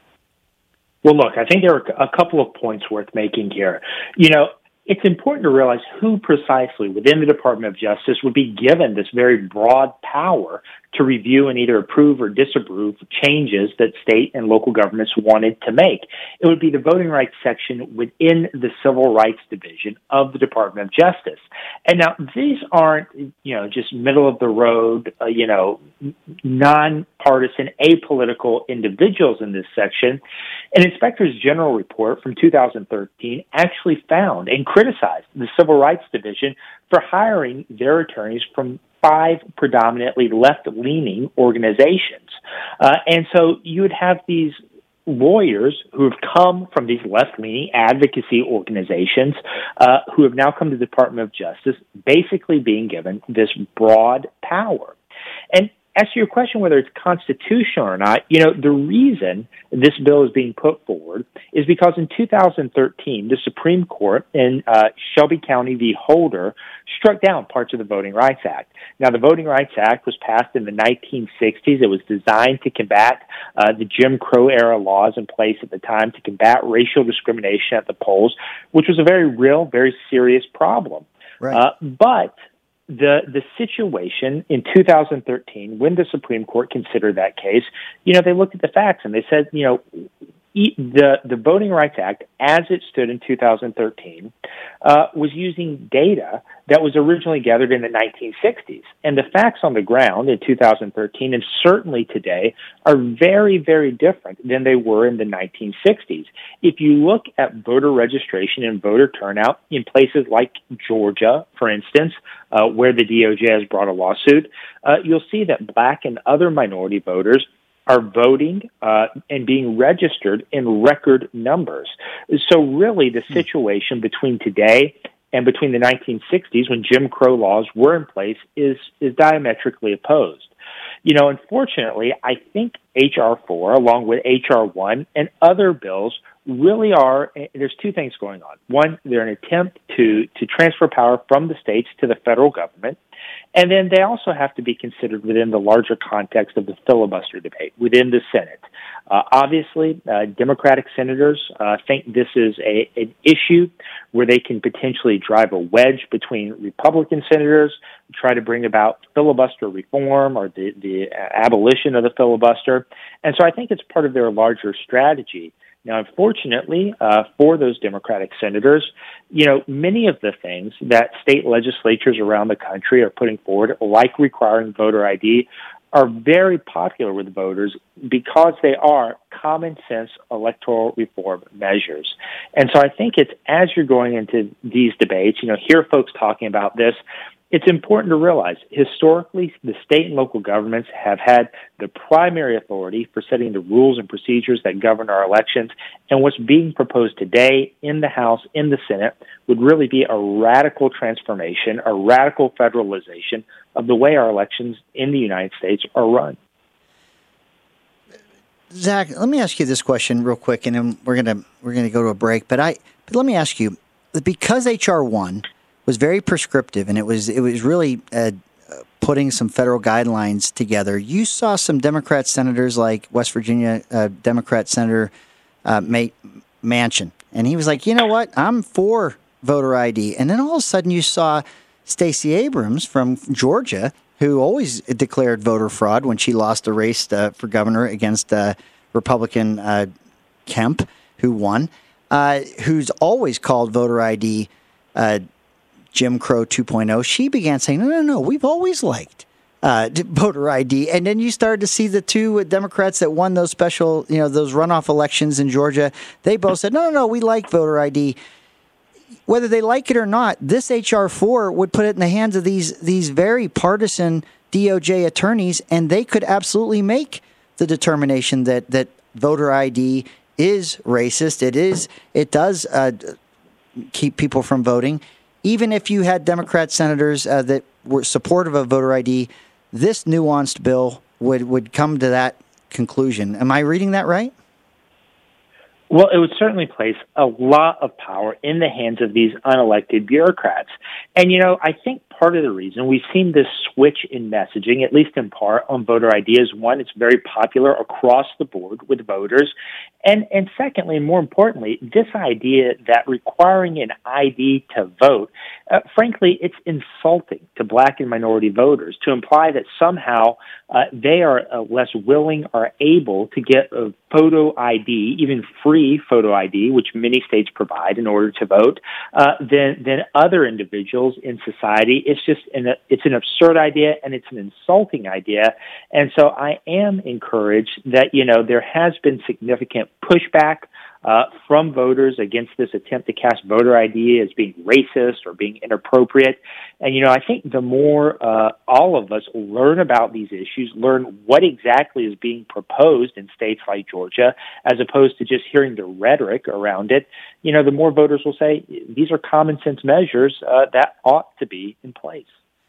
Well, look, I think there are a couple of points worth making here. You know, it's important to realize who precisely within the Department of Justice would be given this very broad power to review and either approve or disapprove changes that state and local governments wanted to make. It would be the voting rights section within the Civil Rights Division of the Department of Justice. And now these aren't, you know, just middle of the road, uh, you know, nonpartisan, apolitical individuals in this section. An Inspector's General report from two thousand thirteen actually found and criticized the Civil Rights Division for hiring their attorneys from five predominantly left-leaning organizations. Uh, and so you would have these lawyers who have come from these left-leaning advocacy organizations uh, who have now come to the Department of Justice basically being given this broad power. And as to your question whether it's constitutional or not, you know, the reason this bill is being put forward is because in two thousand thirteen, the Supreme Court in uh, Shelby County v. Holder struck down parts of the Voting Rights Act. Now, the Voting Rights Act was passed in the nineteen sixties. It was designed to combat uh, the Jim Crow-era laws in place at the time to combat racial discrimination at the polls, which was a very real, very serious problem. Right. Uh, but the the situation in two thousand thirteen, when the Supreme Court considered that case, you know, they looked at the facts and they said, you know, the the Voting Rights Act, as it stood in two thousand thirteen, uh, was using data that was originally gathered in the nineteen sixties. And the facts on the ground in two thousand thirteen, and certainly today, are very, very different than they were in the nineteen sixties. If you look at voter registration and voter turnout in places like Georgia, for instance, uh, where the D O J has brought a lawsuit, uh, you'll see that black and other minority voters are voting uh, and being registered in record numbers. So really the situation between today and between the nineteen sixties, when Jim Crow laws were in place, is is diametrically opposed. You know, unfortunately, I think H R four, along with H R one and other bills, really are, there's two things going on. One, they're an attempt to, to transfer power from the states to the federal government. And then they also have to be considered within the larger context of the filibuster debate within the Senate. Uh, obviously, uh, Democratic senators uh, think this is a, an issue where they can potentially drive a wedge between Republican senators, try to bring about filibuster reform or the, the abolition of the filibuster. And so I think it's part of their larger strategy. Now, unfortunately, uh, for those Democratic senators, you know, many of the things that state legislatures around the country are putting forward, like requiring voter I D, are very popular with voters because they are common sense electoral reform measures. And so I think it's, as you're going into these debates, you know, hear folks talking about this, it's important to realize historically the state and local governments have had the primary authority for setting the rules and procedures that govern our elections. And what's being proposed today in the House, in the Senate, would really be a radical transformation, a radical federalization of the way our elections in the United States are run. Zach, let me ask you this question real quick, and then we're gonna we're gonna go to a break. But I but let me ask you, because H R one was very prescriptive, and it was it was really uh, putting some federal guidelines together. You saw some Democrat senators like West Virginia uh, Democrat Senator uh, Manchin, and he was like, you know what, I'm for voter I D. And then all of a sudden you saw Stacey Abrams from Georgia, who always declared voter fraud when she lost a race uh, for governor against uh, Republican uh, Kemp, who won, uh, who's always called voter I D uh, Jim Crow two point oh, she began saying, no, no, no, we've always liked uh, voter I D. And then you started to see the two Democrats that won those special, you know, those runoff elections in Georgia. They both said, no, no, no, we like voter I D. Whether they like it or not, this H R four would put it in the hands of these these very partisan D O J attorneys, and they could absolutely make the determination that, that voter I D is racist. It is. It does uh, keep people from voting. Even if you had Democrat senators uh, that were supportive of voter I D, this nuanced bill would, would come to that conclusion. Am I reading that right? Well, it would certainly place a lot of power in the hands of these unelected bureaucrats. And, you know, I think part of the reason we've seen this switch in messaging, at least in part, on voter I D is, one, it's very popular across the board with voters. And, and secondly, and more importantly, this idea that requiring an I D to vote, uh, frankly, it's insulting to black and minority voters to imply that somehow uh, they are uh, less willing or able to get a photo I D, even free photo I D, which many states provide in order to vote, uh, than, than other individuals in society. It's just an, it's an absurd idea, and it's an insulting idea. And so I am encouraged that, you know, there has been significant pushback uh, from voters against this attempt to cast voter I D as being racist or being inappropriate. And, you know, I think the more uh, all of us learn about these issues, learn what exactly is being proposed in states like Georgia, as opposed to just hearing the rhetoric around it, you know, the more voters will say these are common sense measures uh, that ought to be in place.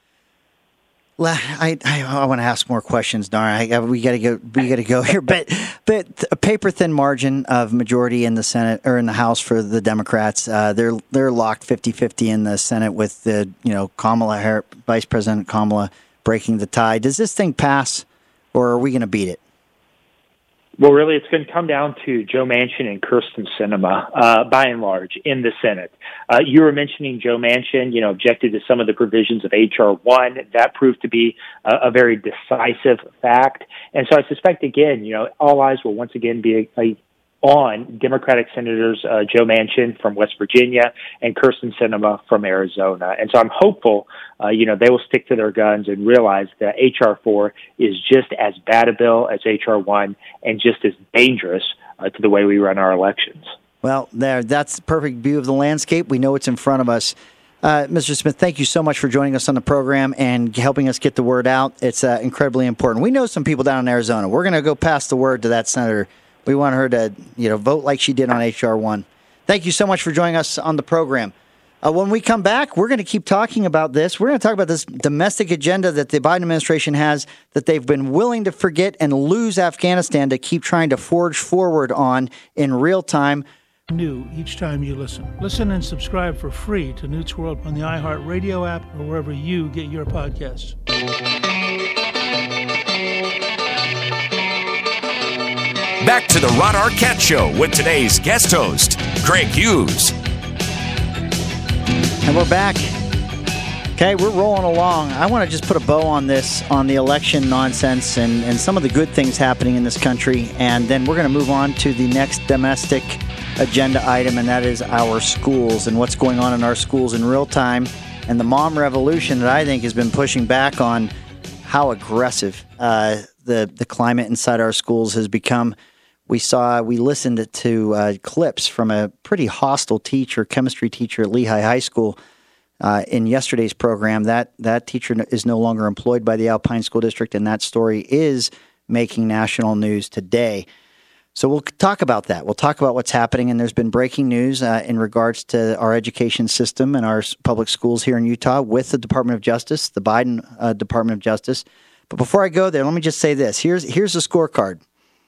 Well, I, I, I want to ask more questions, darn. I, we got to go. We got to go here, but but a paper thin margin of majority in the Senate or in the House for the Democrats. Uh, they're they're locked fifty-fifty in the Senate with the you know Kamala Harris, Vice President Kamala breaking the tie. Does this thing pass, or are we going to beat it? Well, really, it's going to come down to Joe Manchin and Kyrsten Sinema, uh, by and large, in the Senate. Uh, you were mentioning Joe Manchin, you know, objected to some of the provisions of H R one. That proved to be a, a very decisive fact. And so I suspect, again, you know, all eyes will once again be a, a on Democratic Senators uh, Joe Manchin from West Virginia and Kyrsten Sinema from Arizona. And so I'm hopeful, uh, you know, they will stick to their guns and realize that H R four is just as bad a bill as H R one and just as dangerous uh, to the way we run our elections. Well, there, that's the perfect view of the landscape. We know what's in front of us. Uh, Mister Smith, thank you so much for joining us on the program and helping us get the word out. It's uh, incredibly important. We know some people down in Arizona. We're going to go pass the word to that senator. We want her to, you know, vote like she did on H R one. Thank you so much for joining us on the program. Uh, when we come back, we're going to keep talking about this. We're going to talk about this domestic agenda that the Biden administration has that they've been willing to forget and lose Afghanistan to keep trying to forge forward on in real time. New each time you listen. Listen and subscribe for free to Newt's World on the iHeartRadio app or wherever you get your podcasts. Back to the Rod Arquette Show with today's guest host, Craig Hughes. And we're back. Okay, we're rolling along. I want to just put a bow on this, on the election nonsense and, and some of the good things happening in this country. And then we're going to move on to the next domestic agenda item, and that is our schools and what's going on in our schools in real time. And the mom revolution that I think has been pushing back on how aggressive uh, the, the climate inside our schools has become. We saw, we listened to uh, clips from a pretty hostile teacher, chemistry teacher at Lehigh High School uh, in yesterday's program. That that teacher is no longer employed by the Alpine School District, and that story is making national news today. So we'll talk about that. We'll talk about what's happening, and there's been breaking news uh, in regards to our education system and our public schools here in Utah with the Department of Justice, the Biden uh, Department of Justice. But before I go there, let me just say this. Here's here's the scorecard.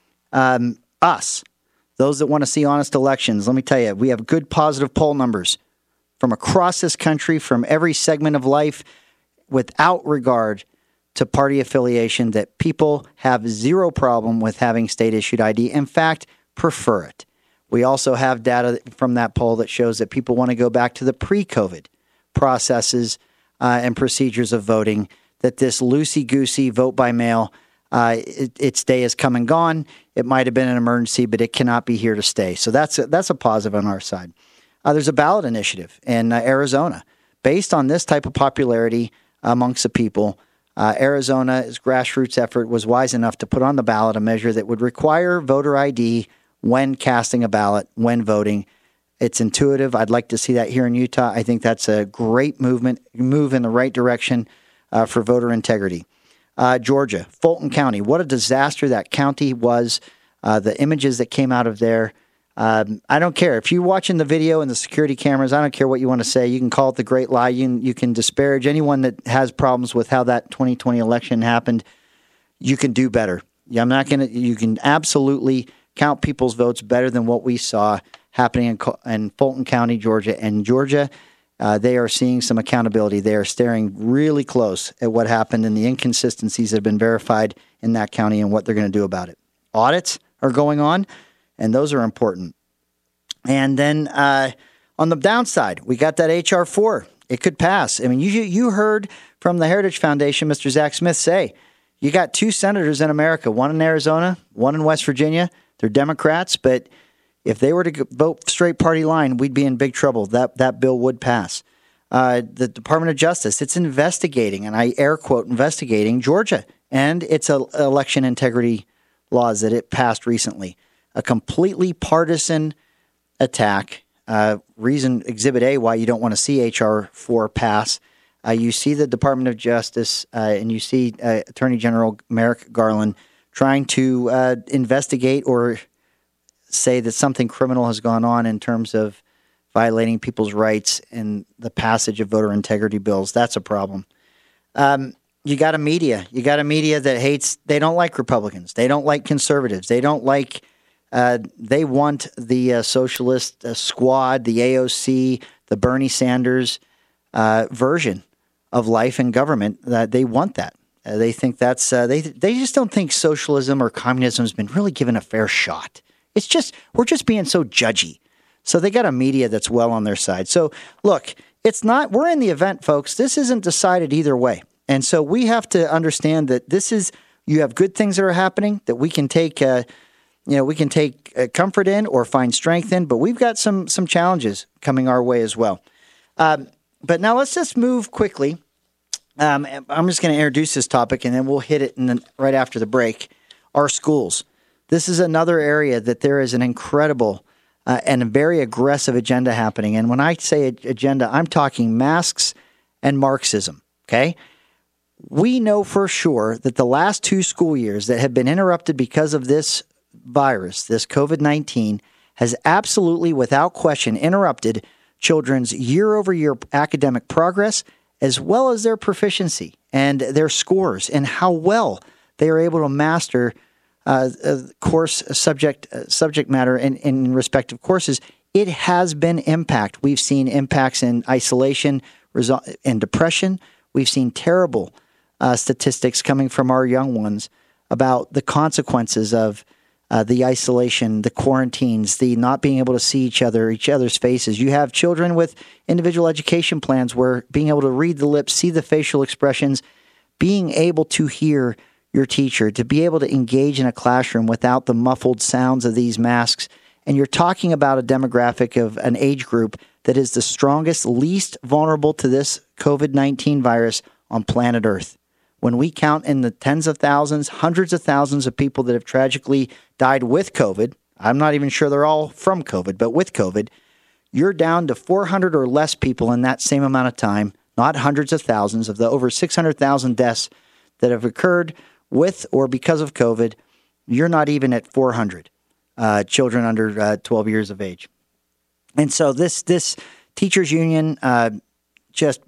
Um, us, those that want to see honest elections, let me tell you, we have good positive poll numbers from across this country, from every segment of life, without regard to party affiliation, that people have zero problem with having state-issued I D. In fact, prefer it. We also have data from that poll that shows that people want to go back to the pre-COVID processes uh, and procedures of voting, that this loosey-goosey vote by mail, uh, it, its day is come and gone. It might have been an emergency, but it cannot be here to stay. So that's a, that's a positive on our side. Uh, there's a ballot initiative in uh, Arizona based on this type of popularity amongst the people. Uh, Arizona's grassroots effort was wise enough to put on the ballot a measure that would require voter I D when casting a ballot, when voting. It's intuitive. I'd like to see that here in Utah. I think that's a great movement, move in the right direction uh, for voter integrity. Uh, Georgia, Fulton County, what a disaster that county was. Uh, the images that came out of there. Um, I don't care. If you're watching the video and the security cameras, I don't care what you want to say. You can call it the great lie. You can, you can disparage anyone that has problems with how that twenty twenty election happened. You can do better. I'm not going to, you can absolutely count people's votes better than what we saw happening in, in Fulton County, Georgia. And Georgia, uh, they are seeing some accountability. They are staring really close at what happened and the inconsistencies that have been verified in that county and what they're going to do about it. Audits are going on, and those are important. And then uh, on the downside, we got that H R four. It could pass. I mean, you you heard from the Heritage Foundation, Mister Zach Smith, say you got two senators in America, one in Arizona, one in West Virginia. They're Democrats, but if they were to vote straight party line, we'd be in big trouble. That that bill would pass. Uh, the Department of Justice, it's investigating, and I air quote, investigating Georgia and its uh, election integrity laws that it passed recently. A completely partisan attack. Uh, reason Exhibit A why you don't want to see H R four pass. Uh, you see the Department of Justice uh, and you see uh, Attorney General Merrick Garland trying to uh, investigate or say that something criminal has gone on in terms of violating people's rights and the passage of voter integrity bills. That's a problem. Um, you got a media. You got a media that hates, they don't like Republicans. They don't like conservatives. They don't like, uh, they want the uh, socialist uh, squad, the A O C, the Bernie Sanders uh, version of life and government. Uh, they want that. Uh, they think that's uh, they they just don't think socialism or communism has been really given a fair shot. It's just we're just being so judgy. So they got a media that's well on their side. So look, it's not we're in the event, folks. This isn't decided either way, and so we have to understand that this is you have good things that are happening that we can take. Uh, You know, we can take uh, comfort in or find strength in, but we've got some some challenges coming our way as well. Um, but now let's just move quickly. Um, I'm just going to introduce this topic, and then we'll hit it in the, right after the break. Our schools. This is another area that there is an incredible uh, and a very aggressive agenda happening. And when I say agenda, I'm talking masks and Marxism, okay? We know for sure that the last two school years that have been interrupted because of this virus, this COVID nineteen, has absolutely, without question, interrupted children's year-over-year academic progress as well as their proficiency and their scores and how well they are able to master uh, uh, course subject uh, subject matter in, in respective courses. It has been impact. We've seen impacts in isolation result in depression. We've seen terrible uh, statistics coming from our young ones about the consequences of Uh, the isolation, the quarantines, the not being able to see each other, each other's faces. You have children with individual education plans where being able to read the lips, see the facial expressions, being able to hear your teacher, to be able to engage in a classroom without the muffled sounds of these masks. And you're talking about a demographic of an age group that is the strongest, least vulnerable to this COVID nineteen virus on planet Earth. When we count in the tens of thousands, hundreds of thousands of people that have tragically died with COVID, I'm not even sure they're all from COVID, but with COVID, you're down to four hundred or less people in that same amount of time, not hundreds of thousands. Of the over six hundred thousand deaths that have occurred with or because of COVID, you're not even at four hundred uh, children under uh, twelve years of age. And so this, this teachers union uh, just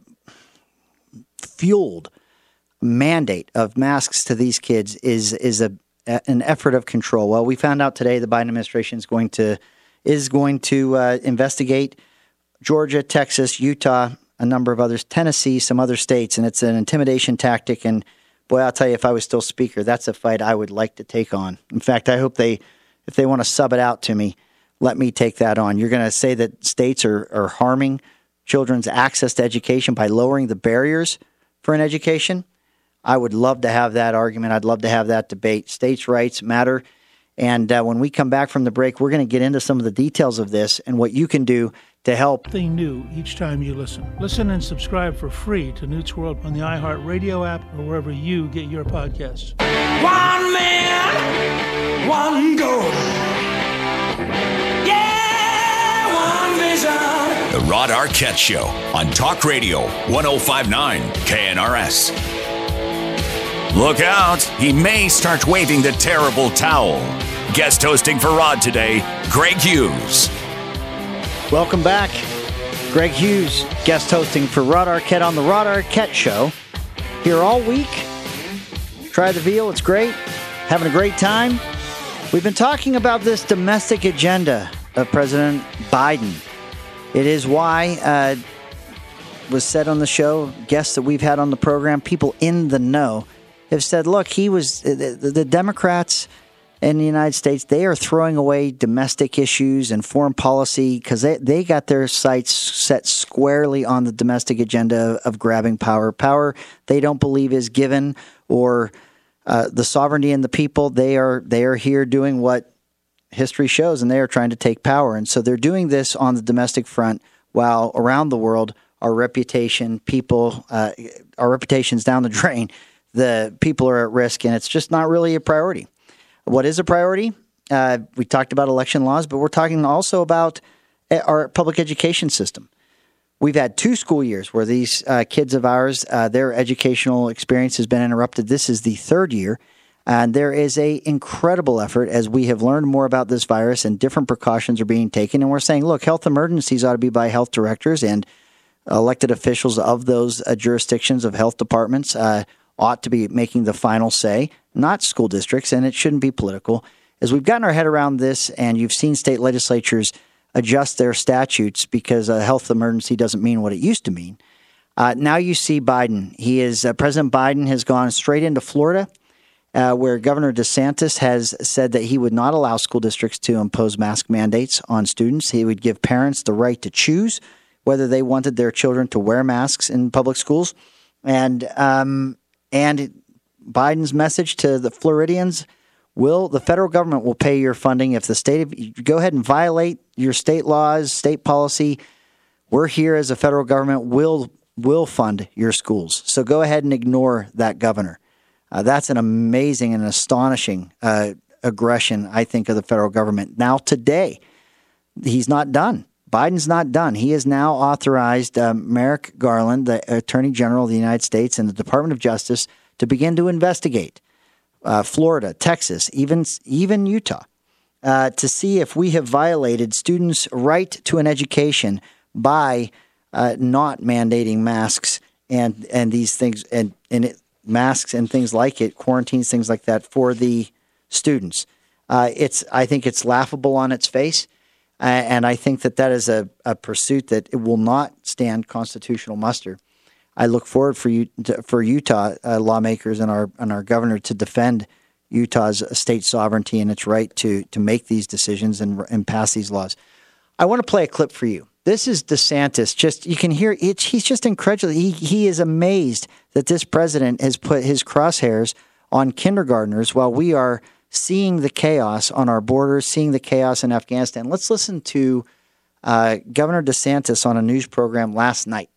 fueled mandate of masks to these kids is is a an effort of control. Well, we found out today the Biden administration is going to is going to uh, investigate Georgia, Texas, Utah, a number of others, Tennessee, some other states, and it's an intimidation tactic. And boy, I'll tell you, if I was still speaker, that's a fight I would like to take on. In fact, I hope they, if they want to sub it out to me, let me take that on. You're going to say that states are are harming children's access to education by lowering the barriers for an education? I would love to have that argument. I'd love to have that debate. States' rights matter. And uh, when we come back from the break, we're going to get into some of the details of this and what you can do to help. Something new each time you listen. Listen and subscribe for free to Newt's World on the iHeart Radio app or wherever you get your podcasts. One man, one goal. Yeah, one vision. The Rod Arquette Show on Talk Radio one oh five point nine K N R S. Look out, he may start waving the terrible towel. Guest hosting for Rod today, Greg Hughes. Welcome back. Greg Hughes, guest hosting for Rod Arquette on the Rod Arquette Show. Here all week. Try the veal, it's great. Having a great time. We've been talking about this domestic agenda of President Biden. It is why, uh, was said on the show, guests that we've had on the program, people in the know, have said, look, he was the, the Democrats in the United States, they are throwing away domestic issues and foreign policy because they, they got their sights set squarely on the domestic agenda of grabbing power. Power they don't believe is given or uh, the sovereignty and the people. They are they are here doing what history shows, and they are trying to take power. And so they're doing this on the domestic front while around the world, our reputation, people, uh, our reputation's down the drain. The people are at risk, and it's just not really a priority. What is a priority? Uh, we talked about election laws, but we're talking also about our public education system. We've had two school years where these uh, kids of ours, uh, their educational experience has been interrupted. This is the third year, and there is a incredible effort as we have learned more about this virus and different precautions are being taken. And we're saying, look, health emergencies ought to be by health directors and elected officials of those uh, jurisdictions of health departments. Uh, ought to be making the final say, not school districts, and it shouldn't be political. As we've gotten our head around this, and you've seen state legislatures adjust their statutes because a health emergency doesn't mean what it used to mean, Uh, now you see Biden. He is uh, President Biden has gone straight into Florida, uh, where Governor DeSantis has said that he would not allow school districts to impose mask mandates on students. He would give parents the right to choose whether they wanted their children to wear masks in public schools. And um, and Biden's message to the Floridians: will the federal government will pay your funding if the state of you go ahead and violate your state laws, state policy. We're here as a federal government. Will will fund your schools. So go ahead and ignore that governor. Uh, that's an amazing and astonishing uh, aggression, I think, of the federal government. Now, today, he's not done. Biden's not done. He has now authorized uh, Merrick Garland, the Attorney General of the United States, and the Department of Justice to begin to investigate uh, Florida, Texas, even even Utah, uh, to see if we have violated students' right to an education by uh, not mandating masks and and these things and and it, masks and things like it, quarantines, things like that for the students. Uh, it's I think it's laughable on its face. Uh, and I think that that is a, a pursuit that it will not stand constitutional muster. I look forward for you to, for Utah uh, lawmakers and our and our governor to defend Utah's state sovereignty and its right to to make these decisions and and pass these laws. I want to play a clip for you. This is DeSantis. Just you can hear it, he's just incredulous. He he is amazed that this president has put his crosshairs on kindergartners while we are seeing the chaos on our borders, seeing the chaos in Afghanistan. Let's listen to uh, Governor DeSantis on a news program last night.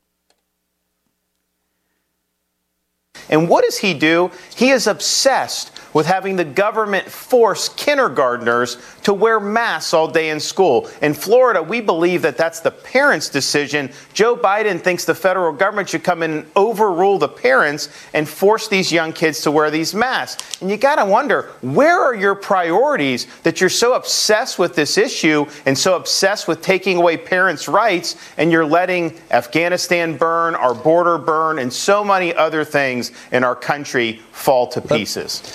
And what does he do? He is obsessed with having the government force kindergartners to wear masks all day in school. In Florida, we believe that that's the parents' decision. Joe Biden thinks the federal government should come in and overrule the parents and force these young kids to wear these masks. And you got to wonder, where are your priorities that you're so obsessed with this issue and so obsessed with taking away parents' rights, and you're letting Afghanistan burn, our border burn, and so many other things in our country fall to pieces?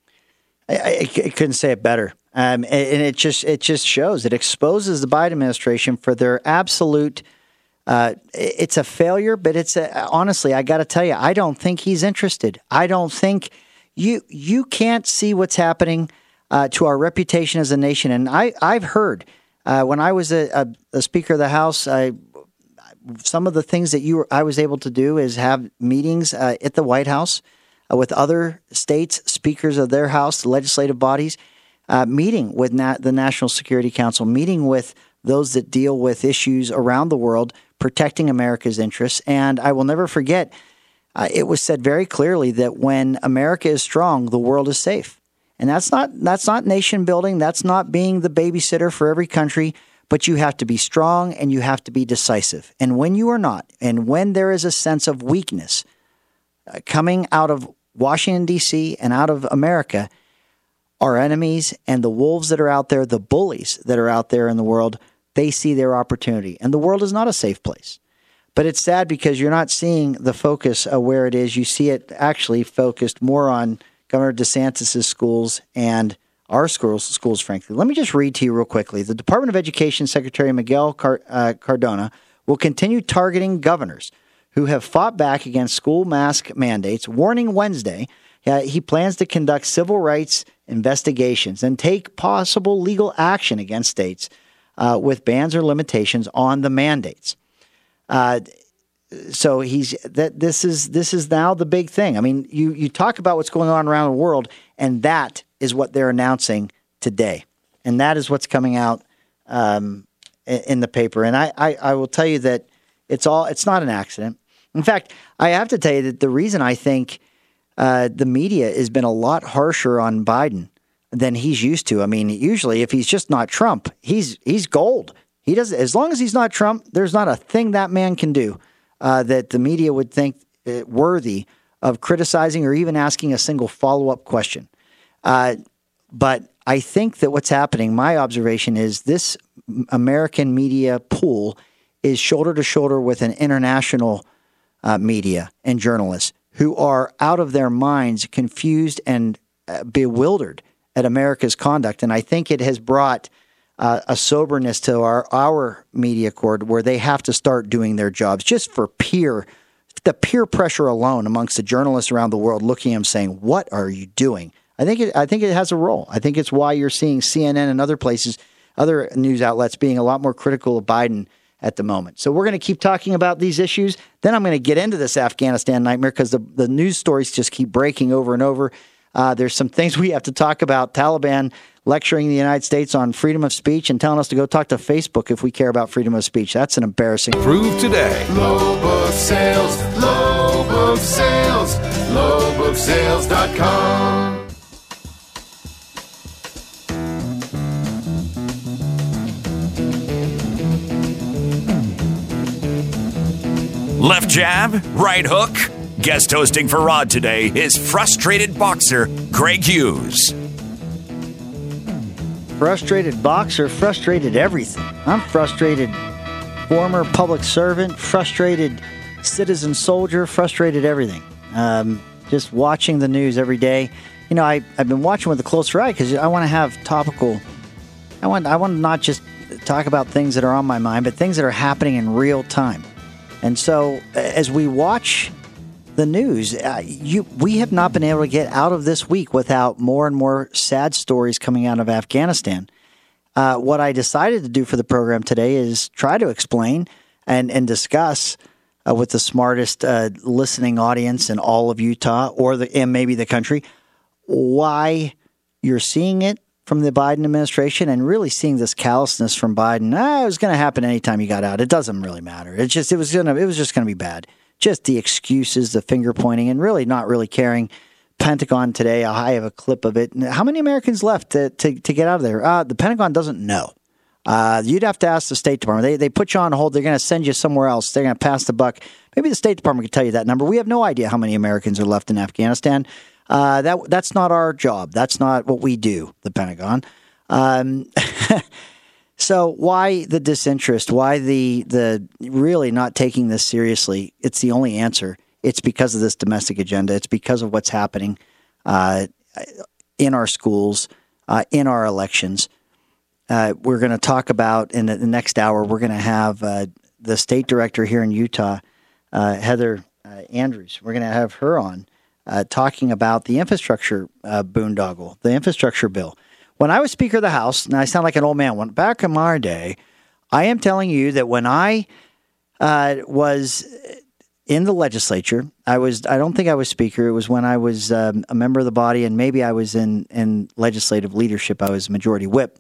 I, I, I couldn't say it better. Um, and, and it just it just shows, it exposes the Biden administration for their absolute, uh, it's a failure, but it's a, honestly, I got to tell you, I don't think he's interested. I don't think you you can't see what's happening uh, to our reputation as a nation. And I, I've heard uh, when I was a, a, a Speaker of the House, I, some of the things that you were, I was able to do is have meetings uh, at the White House uh, with other states, speakers of their House, legislative bodies, uh, meeting with na- the National Security Council, meeting with those that deal with issues around the world, protecting America's interests. And I will never forget, uh, it was said very clearly that when America is strong, the world is safe. And that's not that's not nation building. That's not being the babysitter for every country. But you have to be strong and you have to be decisive. And when you are not, and when there is a sense of weakness uh, coming out of Washington, D C and out of America, our enemies and the wolves that are out there, the bullies that are out there in the world, they see their opportunity. And the world is not a safe place. But it's sad because you're not seeing the focus of where it is. You see it actually focused more on Governor DeSantis' schools and our schools, schools, frankly. Let me just read to you real quickly. The Department of Education Secretary Miguel Car- uh, Cardona will continue targeting governors who have fought back against school mask mandates, warning Wednesday uh, he plans to conduct civil rights investigations and take possible legal action against states uh, with bans or limitations on the mandates. Uh, so he's that. This is this is now the big thing. I mean, you you talk about what's going on around the world, and that is what they're announcing today. And that is what's coming out um, in the paper. And I, I, I will tell you that it's all it's not an accident. In fact, I have to tell you that the reason I think uh, the media has been a lot harsher on Biden than he's used to. I mean, usually if he's just not Trump, he's he's gold. He does as long as he's not Trump, there's not a thing that man can do uh, that the media would think uh, worthy of criticizing or even asking a single follow-up question. Uh, but I think that what's happening, my observation is this American media pool is shoulder to shoulder with an international uh, media and journalists who are out of their minds, confused and uh, bewildered at America's conduct. And I think it has brought uh, a soberness to our, our media corps where they have to start doing their jobs just for peer the peer pressure alone amongst the journalists around the world looking at him saying, what are you doing? I think it, I think it has a role. I think it's why you're seeing C N N and other places, other news outlets being a lot more critical of Biden at the moment. So we're going to keep talking about these issues. Then I'm going to get into this Afghanistan nightmare because the, the news stories just keep breaking over and over. Uh, there's some things we have to talk about. Taliban lecturing the United States on freedom of speech and telling us to go talk to Facebook if we care about freedom of speech. That's an embarrassing. Prove today. Low book sales, low book sales, low book sales dot com. Left jab, right hook. Guest hosting for Rod today is frustrated boxer Greg Hughes. Frustrated boxer, frustrated everything. I'm frustrated former public servant, frustrated citizen soldier, frustrated everything. Um, just watching the news every day. You know, I, I've been watching with a closer eye because I want to have topical. I want I want to not just talk about things that are on my mind, but things that are happening in real time. And so as we watch the news, uh, you, we have not been able to get out of this week without more and more sad stories coming out of Afghanistan. Uh, what I decided to do for the program today is try to explain and, and discuss uh, with the smartest uh, listening audience in all of Utah or the, and maybe the country why you're seeing it from the Biden administration and really seeing this callousness from Biden. Ah, it was going to happen anytime you got out. It doesn't really matter. It just it was gonna it was just going to be bad. Just the excuses, the finger pointing, and really not really caring. Pentagon today, I have a clip of it. How many Americans left to to, to get out of there? Uh, the Pentagon doesn't know. Uh, you'd have to ask the State Department. They they put you on hold. They're going to send you somewhere else. They're going to pass the buck. Maybe the State Department could tell you that number. We have no idea how many Americans are left in Afghanistan. Uh, that that's not our job. That's not what we do, the Pentagon. Um, so why the disinterest? Why the the really not taking this seriously? It's the only answer. It's because of this domestic agenda. It's because of what's happening uh, in our schools, uh, in our elections. Uh, we're going to talk about in the, the next hour. We're going to have uh, the state director here in Utah, uh, Heather uh, Andrews. We're going to have her on. Uh, talking about the infrastructure uh, boondoggle, the infrastructure bill. When I was Speaker of the House, and I sound like an old man, when, back in my day, I am telling you that when I uh, was in the legislature, I was, I don't think I was Speaker. It was when I was um, a member of the body, and maybe I was in, in legislative leadership. I was Majority Whip.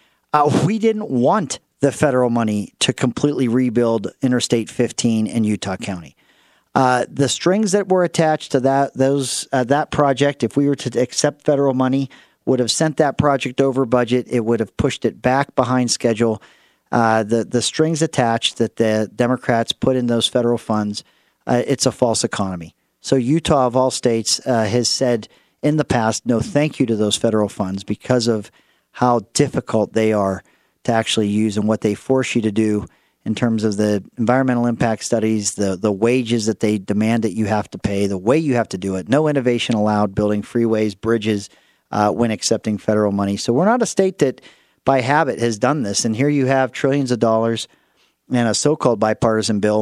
Uh, we didn't want the federal money to completely rebuild Interstate fifteen in Utah County. Uh, the strings that were attached to that those uh, that project, if we were to accept federal money, would have sent that project over budget. It would have pushed it back behind schedule. Uh, the the strings attached that the Democrats put in those federal funds, uh, it's a false economy. So Utah, of all states, uh, has said in the past, no thank you to those federal funds because of how difficult they are to actually use and what they force you to do in terms of the environmental impact studies, the the wages that they demand that you have to pay, the way you have to do it. No innovation allowed building freeways, bridges uh, when accepting federal money. So we're not a state that by habit has done this. And here you have trillions of dollars and a so-called bipartisan bill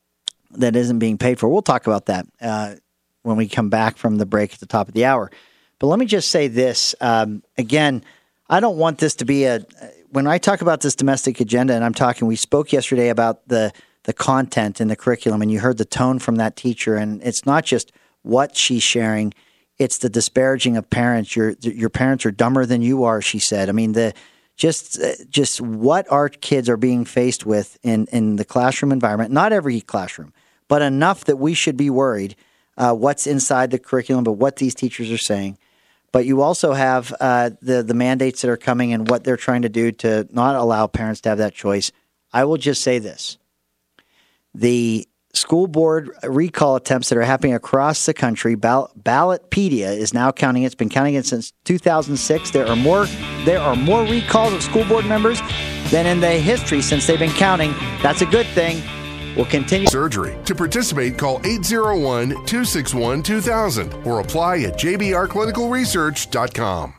that isn't being paid for. We'll talk about that uh, when we come back from the break at the top of the hour. But let me just say this. Um, again, I don't want this to be a... When I talk about this domestic agenda, and I'm talking, we spoke yesterday about the the content in the curriculum, and you heard the tone from that teacher, and it's not just what she's sharing, it's the disparaging of parents. Your your parents are dumber than you are, she said. I mean, the just just what our kids are being faced with in, in the classroom environment, not every classroom, but enough that we should be worried uh, what's inside the curriculum, but what these teachers are saying. But you also have uh, the the mandates that are coming and what they're trying to do to not allow parents to have that choice. I will just say this. The school board recall attempts that are happening across the country, Ball- Ballotpedia is now counting it. It's been counting it since two thousand six. There are more there are more recalls of school board members than in the history since they've been counting. That's a good thing. We'll continue. Surgery. To participate, call eight zero one, two six one, two thousand or apply at j b r clinical research dot com.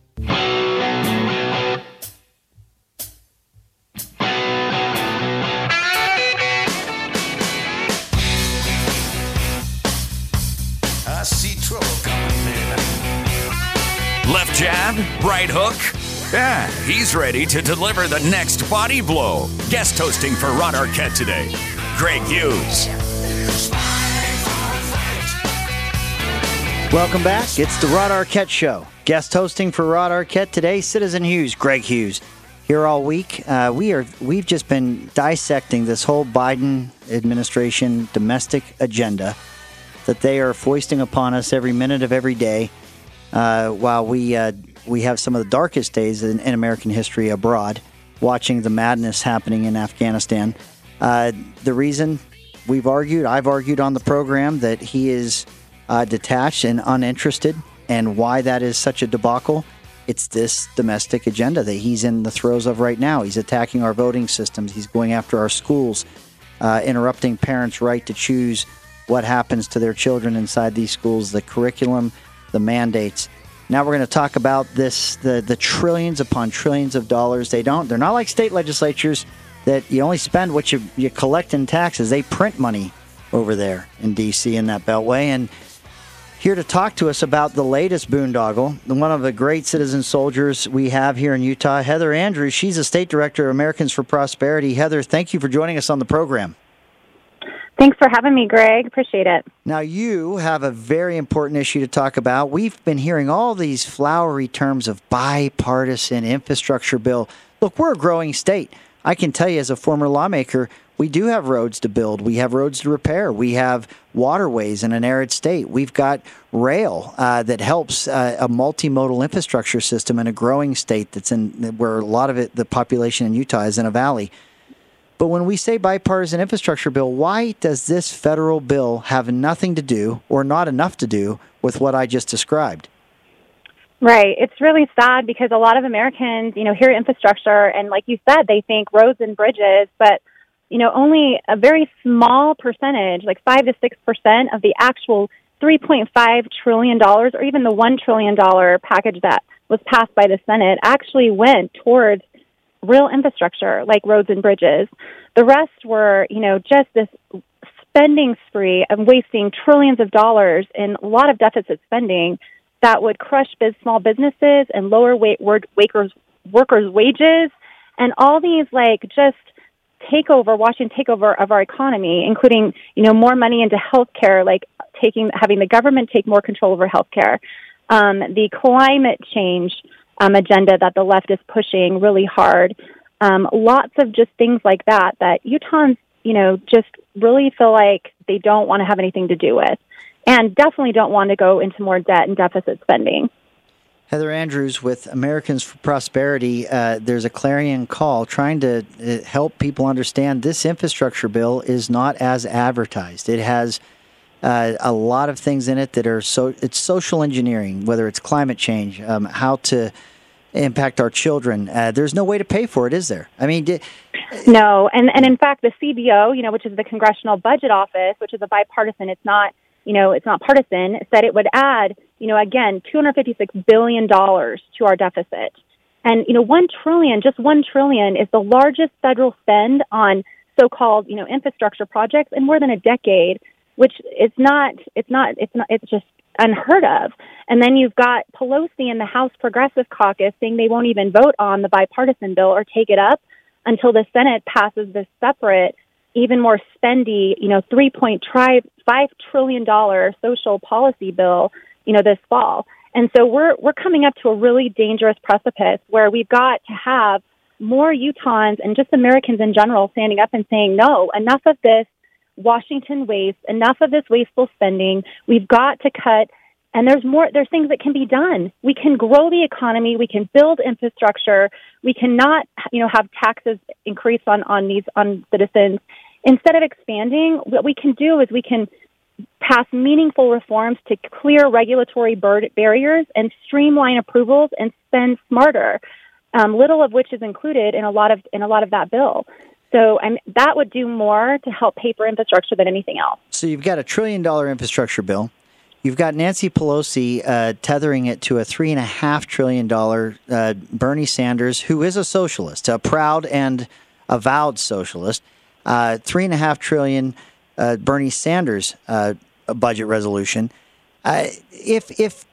right hook? Yeah, he's ready to deliver the next body blow. Guest hosting for Rod Arquette today, Greg Hughes. Welcome back. It's the Rod Arquette Show. Guest hosting for Rod Arquette today, Citizen Hughes, Greg Hughes. Here all week, uh, we are we've just been dissecting this whole Biden administration domestic agenda that they are foisting upon us every minute of every day, uh, while we uh, we have some of the darkest days in, in American history abroad, watching the madness happening in Afghanistan. Uh, the reason we've argued, I've argued on the program that he is uh, detached and uninterested, and why that is such a debacle. It's this domestic agenda that he's in the throes of right now. He's attacking our voting systems. He's going after our schools, uh, interrupting parents' right to choose what happens to their children inside these schools, the curriculum, the mandates. Now we're going to talk about this, the, the trillions upon trillions of dollars. They don't, they're not like state legislatures that you only spend what you, you collect in taxes. They print money over there in D C in that beltway. And here to talk to us about the latest boondoggle, one of the great citizen soldiers we have here in Utah, Heather Andrews. She's a state director of Americans for Prosperity. Heather, thank you for joining us on the program. Thanks for having me, Greg. Appreciate it. Now, you have a very important issue to talk about. We've been hearing all these flowery terms of bipartisan infrastructure bill. Look, we're a growing state. I can tell you as a former lawmaker, we do have roads to build. We have roads to repair. We have waterways in an arid state. We've got rail uh, that helps uh, a multimodal infrastructure system in a growing state that's in where a lot of it, the population in Utah is in a valley. But when we say bipartisan infrastructure bill, why does this federal bill have nothing to do or not enough to do with what I just described? Right. It's really sad because a lot of Americans, you know, hear infrastructure and like you said, they think roads and bridges, but, you know, only a very small percentage, like five to six percent of the actual three point five trillion dollars or even the one trillion dollars package that was passed by the Senate actually went towards real infrastructure like roads and bridges. The rest were, you know, just this spending spree of wasting trillions of dollars in a lot of deficit spending that would crush biz, small businesses and lower wait, workers, workers' wages and all these like just takeover, watching takeover of our economy, including, you know, more money into healthcare, like taking, having the government take more control over healthcare. Um, the climate change Um, agenda that the left is pushing really hard. Um, lots of just things like that, that Utahns, you know, just really feel like they don't want to have anything to do with and definitely don't want to go into more debt and deficit spending. Heather Andrews with Americans for Prosperity. Uh, there's a clarion call trying to uh, help people understand this infrastructure bill is not as advertised. It has Uh, a lot of things in it that are so it's social engineering, whether it's climate change, um, how to impact our children. Uh, there's no way to pay for it, is there? I mean, di- no. And, and in fact, the C B O, you know, which is the Congressional Budget Office, which is a bipartisan, it's not, you know, it's not partisan, said it would add, you know, again, two hundred fifty-six billion dollars to our deficit. And, you know, one trillion, just one trillion is the largest federal spend on so-called, you know, infrastructure projects in more than a decade, which is not, it's not, it's not, it's just unheard of. And then you've got Pelosi and the House Progressive Caucus saying they won't even vote on the bipartisan bill or take it up until the Senate passes this separate, even more spendy, you know, three point five trillion dollars social policy bill, you know, this fall. And so we're, we're coming up to a really dangerous precipice where we've got to have more Utahns and just Americans in general standing up and saying, no, enough of this Washington waste, enough of this wasteful spending. We've got to cut, and there's more, there's things that can be done. We can grow the economy, we can build infrastructure, we cannot, you know, have taxes increase on, on these, on citizens. Instead of expanding, what we can do is we can pass meaningful reforms to clear regulatory bar- barriers and streamline approvals and spend smarter, um, little of which is included in a lot of, in a lot of that bill. So um, that would do more to help pay for infrastructure than anything else. So you've got a trillion dollar infrastructure bill. You've got Nancy Pelosi uh, tethering it to a three and a half trillion dollar uh, Bernie Sanders, who is a socialist, a proud and avowed socialist. Uh, three and a half trillion uh, Bernie Sanders uh, budget resolution. Uh, if if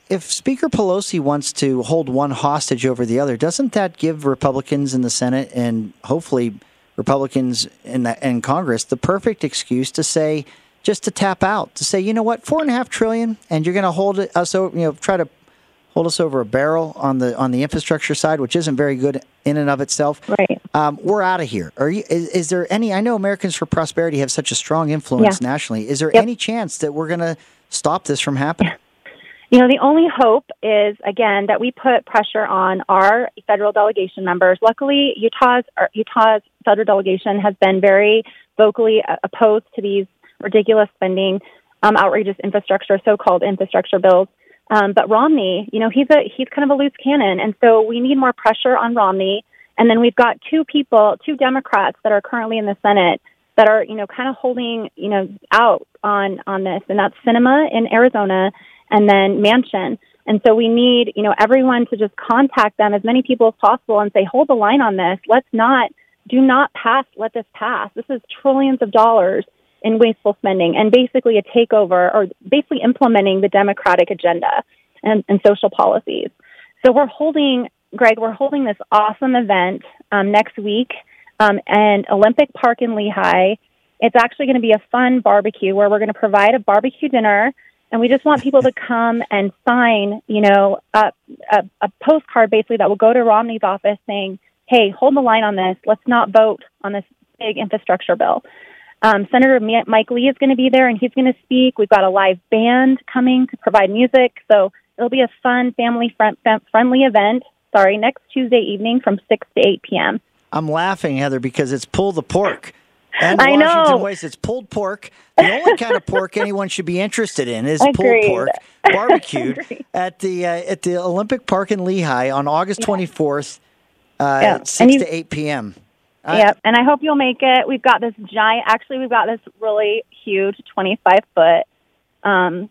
if Speaker Pelosi wants to hold one hostage over the other, doesn't that give Republicans in the Senate and hopefully Republicans in, the, in Congress the perfect excuse to say, just to tap out, to say, you know what, four and a half trillion, and you're going to hold it, us over, you know, try to hold us over a barrel on the on the infrastructure side, which isn't very good in and of itself. Right. Um, we're out of here. Are you? Is, is there any? I know Americans for Prosperity have such a strong influence Yeah. nationally. Is there Yep. any chance that we're going to stop this from happening? You know, the only hope is, again, that we put pressure on our federal delegation members. Luckily, Utah's our, Utah's federal delegation has been very vocally uh, opposed to these ridiculous spending, um, outrageous infrastructure, so-called infrastructure bills. Um, but Romney, you know, he's a he's kind of a loose cannon, and so we need more pressure on Romney. And then we've got two people, two Democrats that are currently in the Senate that are, you know, kind of holding, you know, out on on this, and that's Sinema in Arizona, and then Manchin. And so we need, you know, everyone to just contact them, as many people as possible, and say, hold the line on this. Let's not, do not pass, let this pass. This is trillions of dollars in wasteful spending and basically a takeover or basically implementing the Democratic agenda and, and social policies. So we're holding, Greg, we're holding this awesome event um, next week um, and Olympic Park in Lehigh. It's actually going to be a fun barbecue where we're going to provide a barbecue dinner, and we just want people to come and sign, you know, a, a, a postcard basically that will go to Romney's office saying, hey, hold the line on this. Let's not vote on this big infrastructure bill. Um, Senator Mike Lee is going to be there, and he's going to speak. We've got a live band coming to provide music, so it'll be a fun, family-friendly event, sorry, next Tuesday evening from six to eight p.m. I'm laughing, Heather, because it's pull the pork. And I Washington know. Waste, it's pulled pork. The only kind of pork anyone should be interested in is pulled Agreed. pork, barbecued at the uh, at the Olympic Park in Lehigh on August twenty-fourth, uh, Yeah. at And six you- to eight p.m. Yep, and I hope you'll make it. We've got this giant, actually, we've got this really huge twenty-five foot um,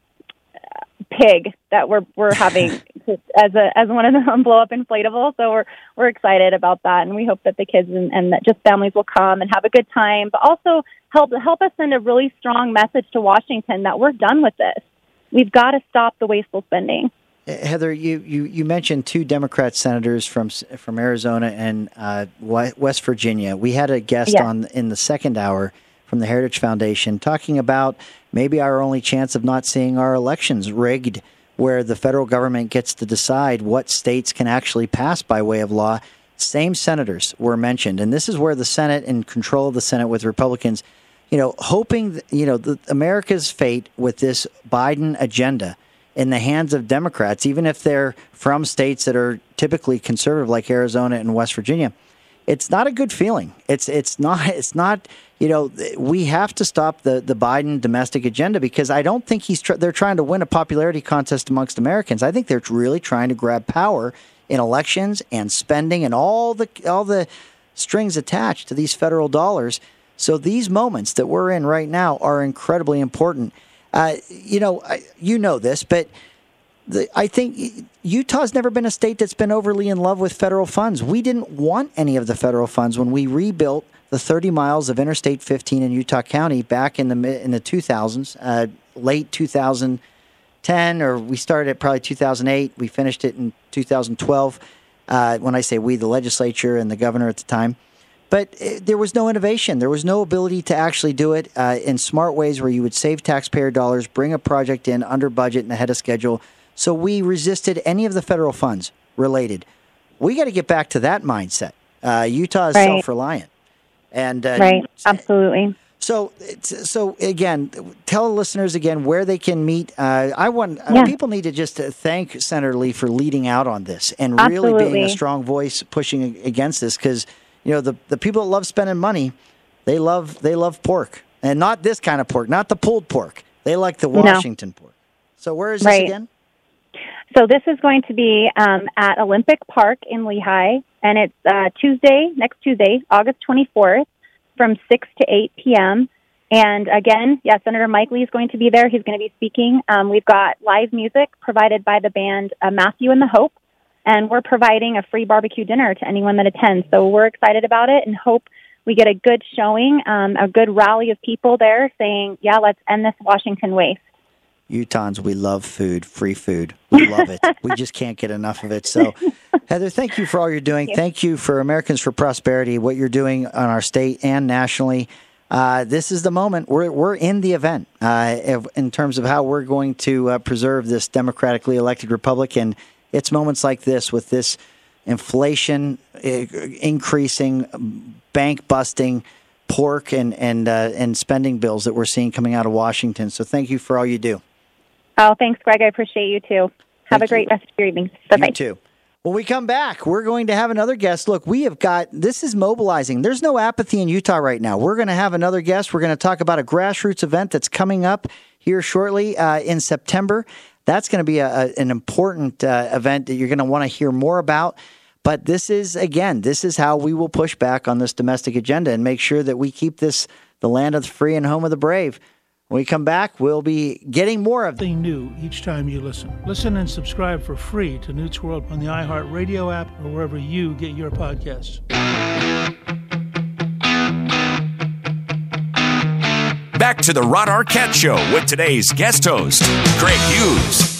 pig that we're we're having as a as one of the blow up inflatables. So we're we're excited about that, and we hope that the kids and, and that just families will come and have a good time, but also help help us send a really strong message to Washington that we're done with this. We've got to stop the wasteful spending. Heather, you, you, you mentioned two Democrat senators from from Arizona and uh, West Virginia. We had a guest Yes. on in the second hour from the Heritage Foundation talking about maybe our only chance of not seeing our elections rigged, where the federal government gets to decide what states can actually pass by way of law. Same senators were mentioned, and this is where the Senate, in control of the Senate with Republicans, you know, hoping, that, you know, the, America's fate with this Biden agenda in the hands of Democrats, even if they're from states that are typically conservative like Arizona and West Virginia. It's not a good feeling. It's it's not it's not you know we have to stop the, the Biden domestic agenda, because I don't think he's tr- they're trying to win a popularity contest amongst Americans. I think they're really trying to grab power in elections and spending and all the all the strings attached to these federal dollars. So these moments that we're in right now are incredibly important. Uh, you know, I, you know this, but the, I think Utah's never been a state that's been overly in love with federal funds. We didn't want any of the federal funds when we rebuilt the thirty miles of Interstate fifteen in Utah County back in the mid, in the two thousands, uh, late two thousand ten, or we started at probably two thousand eight. We finished it in two thousand twelve. Uh, when I say we, the legislature and the governor at the time. But uh, there was no innovation. There was no ability to actually do it uh, in smart ways where you would save taxpayer dollars, bring a project in under budget and ahead of schedule. So we resisted any of the federal funds related. We got to get back to that mindset. Uh, Utah is Right. self-reliant. And uh, Right, absolutely. So, it's, so again, tell listeners again where they can meet. Uh, I want Yeah. uh, people need to just uh, thank Senator Lee for leading out on this and really being Absolutely. a strong voice pushing against this, because you know the the people that love spending money, they love they love pork, and not this kind of pork, not the pulled pork. They like the No. Washington pork. So where is Right. this again? So this is going to be um, at Olympic Park in Lehigh, and it's uh, Tuesday, next Tuesday, August twenty-fourth, from six to eight p.m. And again, yeah, Senator Mike Lee is going to be there. He's going to be speaking. Um, we've got live music provided by the band uh, Matthew and the Hope, and we're providing a free barbecue dinner to anyone that attends. So we're excited about it and hope we get a good showing, um, a good rally of people there saying, yeah, let's end this Washington waste. Utahns, we love food, free food. We love it. We just can't get enough of it. So, Heather, thank you for all you're doing. Thank you. Thank you for Americans for Prosperity, what you're doing on our state and nationally. Uh, this is the moment. We're we're in the event uh, in terms of how we're going to uh, preserve this democratically elected republic. And it's moments like this with this inflation uh, increasing, bank busting, pork and and uh, and spending bills that we're seeing coming out of Washington. So thank you for all you do. Oh, thanks, Greg. I appreciate you too. Have Thank a great you. rest of your evening. Bye-bye. You too. When we come back, we're going to have another guest. Look, we have got, this is mobilizing. There's no apathy in Utah right now. We're going to have another guest. We're going to talk about a grassroots event that's coming up here shortly uh, in September. That's going to be a, a, an important uh, event that you're going to want to hear more about. But this is, again, this is how we will push back on this domestic agenda and make sure that we keep this the land of the free and home of the brave. When we come back, we'll be getting more of something new each time you listen. Listen and subscribe for free to Newt's World on the iHeartRadio app or wherever you get your podcasts. Back to the Rod Arquette Show with today's guest host, Greg Hughes.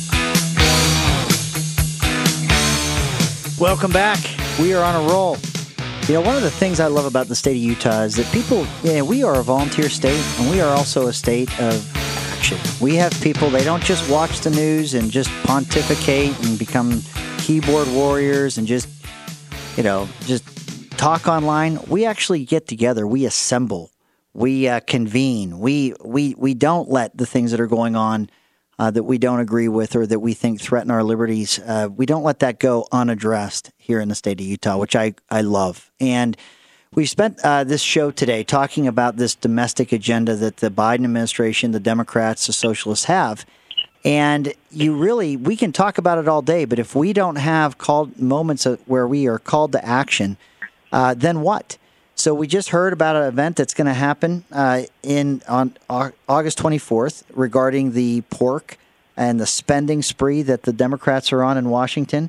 Welcome back. We are on a roll. You know, one of the things I love about the state of Utah is that people, yeah, we are a volunteer state, and we are also a state of action. We have people, they don't just watch the news and just pontificate and become keyboard warriors and just, you know, just talk online. We actually get together. We assemble. We uh, convene. We, we, we don't let the things that are going on Uh, that we don't agree with or that we think threaten our liberties, uh, we don't let that go unaddressed here in the state of Utah, which I, I love. And we spent uh, this show today talking about this domestic agenda that the Biden administration, the Democrats, the socialists have. And you really, we can talk about it all day, but if we don't have called moments where we are called to action, uh, then what? So we just heard about an event that's going to happen uh, in on August twenty-fourth regarding the pork and the spending spree that the Democrats are on in Washington.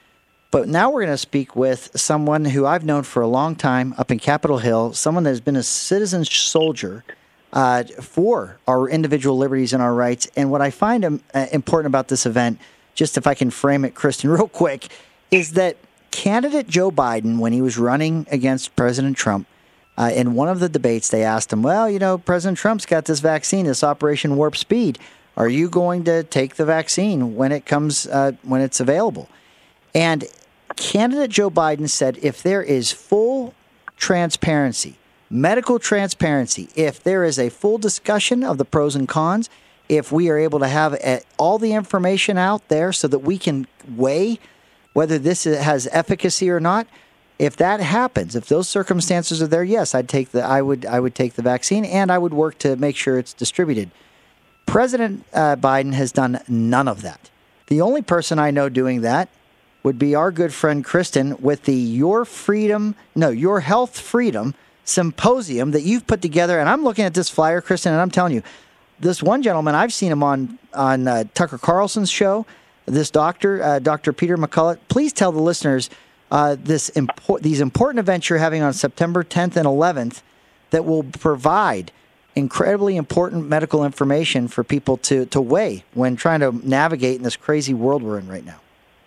But now we're going to speak with someone who I've known for a long time up in Capitol Hill, someone that has been a citizen soldier uh, for our individual liberties and our rights. And what I find um, uh, important about this event, just if I can frame it, Kristen, real quick, is that candidate Joe Biden, when he was running against President Trump, uh, in one of the debates, they asked him, well, you know, President Trump's got this vaccine, this Operation Warp Speed. Are you going to take the vaccine when it comes, uh, when it's available? And candidate Joe Biden said, if there is full transparency, medical transparency, if there is a full discussion of the pros and cons, if we are able to have uh, all the information out there so that we can weigh whether this has efficacy or not, if that happens, if those circumstances are there, yes, I'd take the I would I would take the vaccine, and I would work to make sure it's distributed. President uh, Biden has done none of that. The only person I know doing that would be our good friend Kristen with the Your Freedom, no, Your Health Freedom Symposium that you've put together. And I'm looking at this flyer, Kristen, and I'm telling you, this one gentleman, I've seen him on on uh, Tucker Carlson's show. This doctor, uh, Doctor Peter McCullough, please tell the listeners uh, this impor- these important events you're having on September tenth and eleventh that will provide incredibly important medical information for people to, to weigh when trying to navigate in this crazy world we're in right now.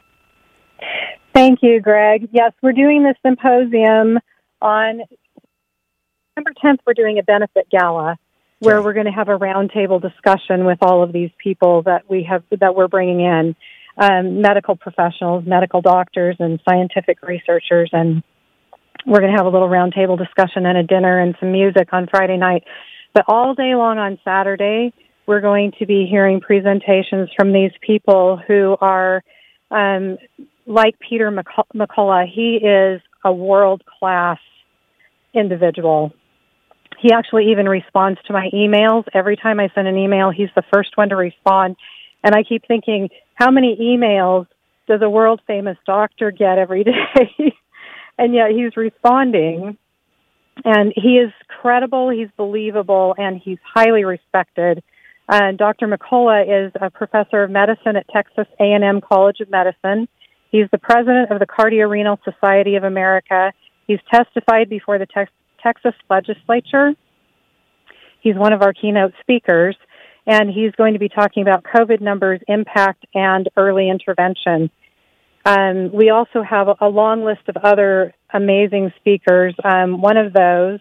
Thank you, Greg. Yes, we're doing this symposium on September tenth. We're doing a benefit gala where we're going to have a roundtable discussion with all of these people that we have that we're bringing in, um, medical professionals, medical doctors, and scientific researchers, and we're going to have a little roundtable discussion and a dinner and some music on Friday night. But all day long on Saturday, we're going to be hearing presentations from these people who are, um, like Peter McCullough. He is a world-class individual. He actually even responds to my emails. Every time I send an email, he's the first one to respond. And I keep thinking, how many emails does a world-famous doctor get every day? And yet he's responding. And he is credible, he's believable, and he's highly respected. Uh, Doctor McCullough is a professor of medicine at Texas A and M College of Medicine. He's the president of the Cardiorenal Society of America. He's testified before the Tex- Texas legislature. He's one of our keynote speakers. and he's going to be talking about COVID numbers, impact, and early intervention. Um, we also have a long list of other amazing speakers. Um, one of those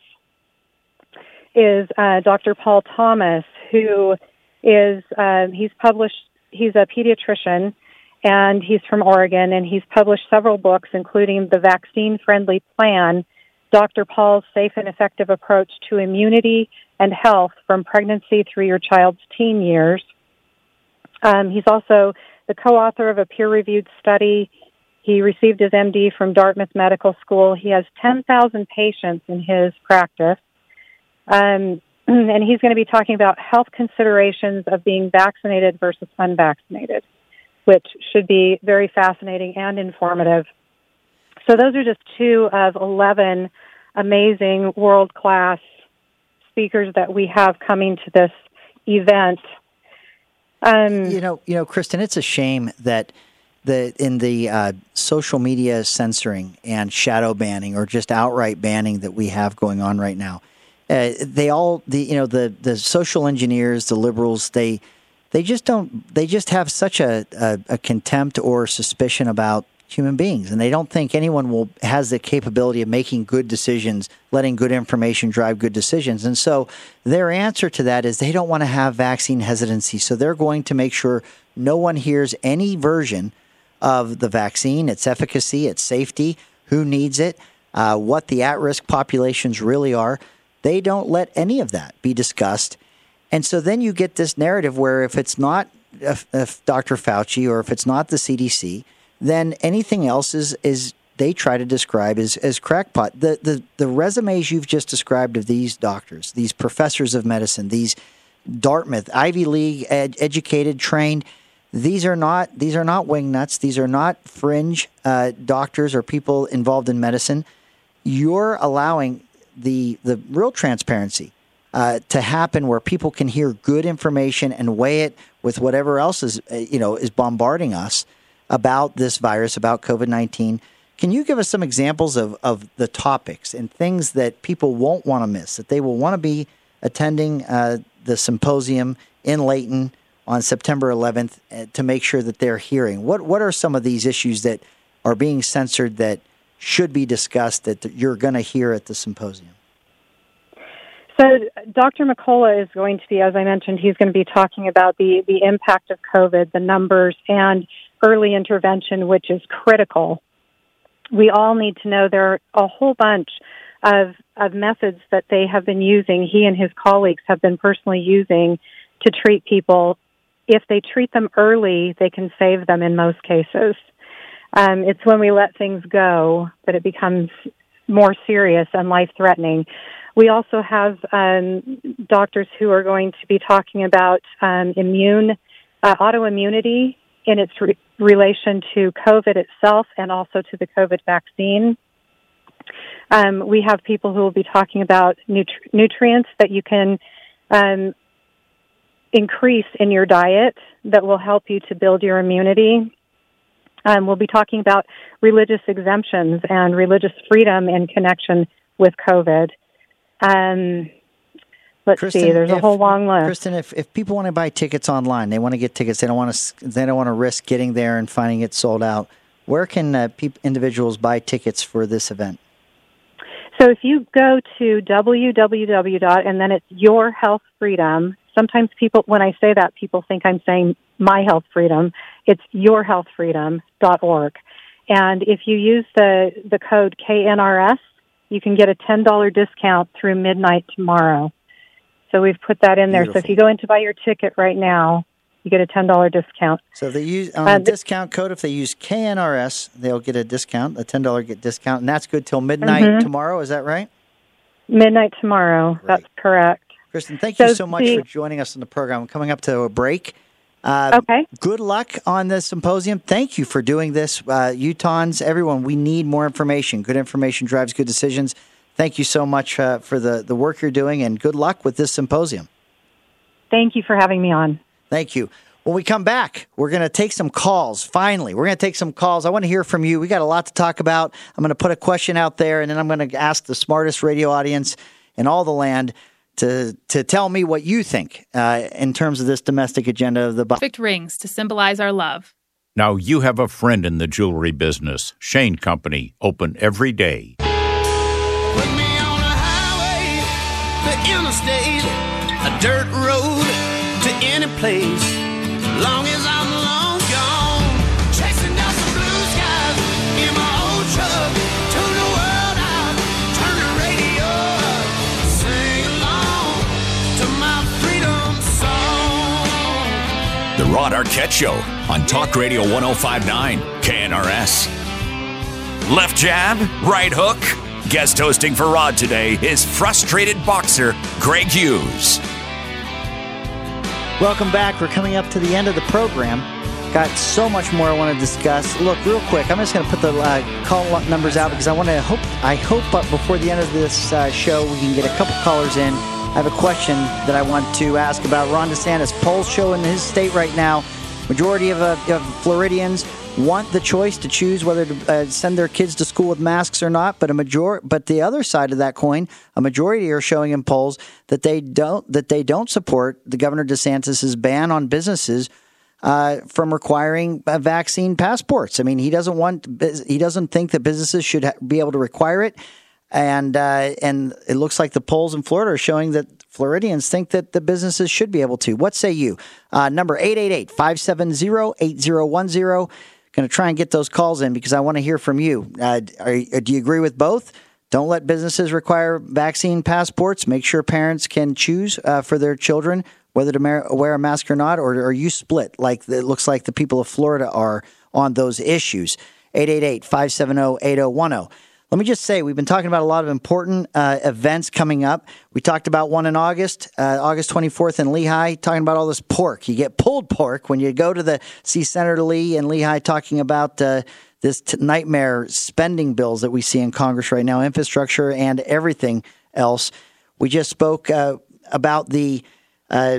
is uh, Doctor Paul Thomas, who is, uh, he's published, he's a pediatrician, and he's from Oregon, and he's published several books, including The Vaccine-Friendly Plan, Doctor Paul's Safe and Effective Approach to Immunity and Health from Pregnancy Through Your Child's Teen Years. Um, he's also the co-author of a peer-reviewed study. He received his M D from Dartmouth Medical School. He has ten thousand patients in his practice. Um, and he's going to be talking about health considerations of being vaccinated versus unvaccinated, which should be very fascinating and informative. So those are just two of eleven amazing world-class speakers that we have coming to this event. Um, you know, you know, Kristen, it's a shame that the in the uh, social media censoring and shadow banning, or just outright banning that we have going on right now, uh, they all the you know the the social engineers, the liberals, they they just don't they just have such a, a, a contempt or suspicion about human beings, and they don't think anyone will has the capability of making good decisions, letting good information drive good decisions. And so their answer to that is they don't want to have vaccine hesitancy. So they're going to make sure no one hears any version of the vaccine, its efficacy, its safety, who needs it, uh, what the at-risk populations really are. They don't let any of that be discussed. And so then you get this narrative where if it's not if, if Doctor Fauci, or if it's not the C D C, then anything else is, is they try to describe as, as crackpot. The, the the resumes you've just described of these doctors, these professors of medicine, these Dartmouth, Ivy League ed, educated, trained, these are not these are not wingnuts. These are not fringe uh, doctors or people involved in medicine. You're allowing the the real transparency uh, to happen, where people can hear good information and weigh it with whatever else is uh, you know is bombarding us about this virus, about COVID nineteen. Can you give us some examples of, of the topics and things that people won't want to miss, that they will want to be attending uh, the symposium in Layton on September eleventh uh, to make sure that they're hearing? What what are some of these issues that are being censored that should be discussed that you're going to hear at the symposium? So Doctor McCullough is going to be, as I mentioned, he's going to be talking about the, the impact of COVID, the numbers, and early intervention, which is critical. We all need to know there are a whole bunch of, of methods that they have been using, he and his colleagues have been personally using to treat people. If they treat them early, they can save them in most cases. Um, it's when we let things go that it becomes more serious and life-threatening. We also have um, doctors who are going to be talking about um, immune uh, autoimmunity in its re- relation to COVID itself and also to the COVID vaccine. Um, we have people who will be talking about nutri- nutrients that you can um, increase in your diet that will help you to build your immunity. Um, we'll be talking about religious exemptions and religious freedom in connection with COVID. Um, let's Kristen, see. There's if, a whole long list. Kristen, if, if people want to buy tickets online, they want to get tickets. They don't want to. They don't want to risk getting there and finding it sold out. Where can uh, pe- individuals buy tickets for this event? So if you go to w w w dot and then it's Your Health Freedom. Sometimes people, when I say that, people think I'm saying My Health Freedom. It's your health freedom dot org. And if you use the, the code K N R S, you can get a ten dollars discount through midnight tomorrow. So we've put that in there. Beautiful. So if you go in to buy your ticket right now, you get a ten dollars discount. So they use on Uh, the discount code. If they use K N R S, they'll get a discount, a ten dollars get discount, and that's good till midnight Mhm. tomorrow. Is that right? Midnight tomorrow. That's correct. Kristen, thank you So so much the- for joining us on the program. We're coming up to a break. Uh, okay. Good luck on the symposium. Thank you for doing this. Uh, Utahns, everyone, we need more information. Good information drives good decisions. Thank you so much uh, for the, the work you're doing, and good luck with this symposium. Thank you for having me on. Thank you. When we come back, we're going to take some calls. Finally, we're going to take some calls. I want to hear from you. We got a lot to talk about. I'm going to put a question out there, and then I'm going to ask the smartest radio audience in all the land to to tell me what you think uh, in terms of this domestic agenda of the Biden. Perfect rings to symbolize our love. Now you have a friend in the jewelry business. Shane Company, open every day. Put me on a highway, the interstate, a dirt road to any place, long as I'm long gone, chasing down some blue skies in my old truck, tune the world out, turn the radio up, sing along to my freedom song. The Rod Arquette Show on Talk Radio one oh five point nine K N R S. Left jab, right hook. Guest hosting for Rod today is frustrated boxer Greg Hughes. Welcome back. We're coming up to the end of the program. Got so much more I want to discuss. Look, real quick, I'm just going to put the uh, call numbers out because I want to hope. I hope, but before the end of this uh, show, we can get a couple callers in. I have a question that I want to ask about Ron DeSantis. Polls show in his state right now, majority of, uh, of Floridians want the choice to choose whether to uh, send their kids to school with masks or not. But a major, but the other side of that coin, a majority are showing in polls that they don't that they don't support the Governor DeSantis's ban on businesses uh, from requiring uh, vaccine passports. I mean, he doesn't want he doesn't think that businesses should ha- be able to require it, and uh, and it looks like the polls in Florida are showing that Floridians think that the businesses should be able to. What say you? Uh, number eight eight eight, five seven zero, eight zero one zero. Going to try and get those calls in because I want to hear from you. Uh, are, do you agree with both? Don't let businesses require vaccine passports. Make sure parents can choose uh, for their children whether to mar- wear a mask or not. Or are you split like it looks like the people of Florida are on those issues? eight eight eight, five seven zero, eight zero one zero. Let me just say, we've been talking about a lot of important uh, events coming up. We talked about one in August, uh, August twenty-fourth in Lehigh, talking about all this pork. You get pulled pork when you go to the see Senator Lee in Lehigh talking about uh, this t- nightmare spending bills that we see in Congress right now, infrastructure and everything else. We just spoke uh, about the, uh,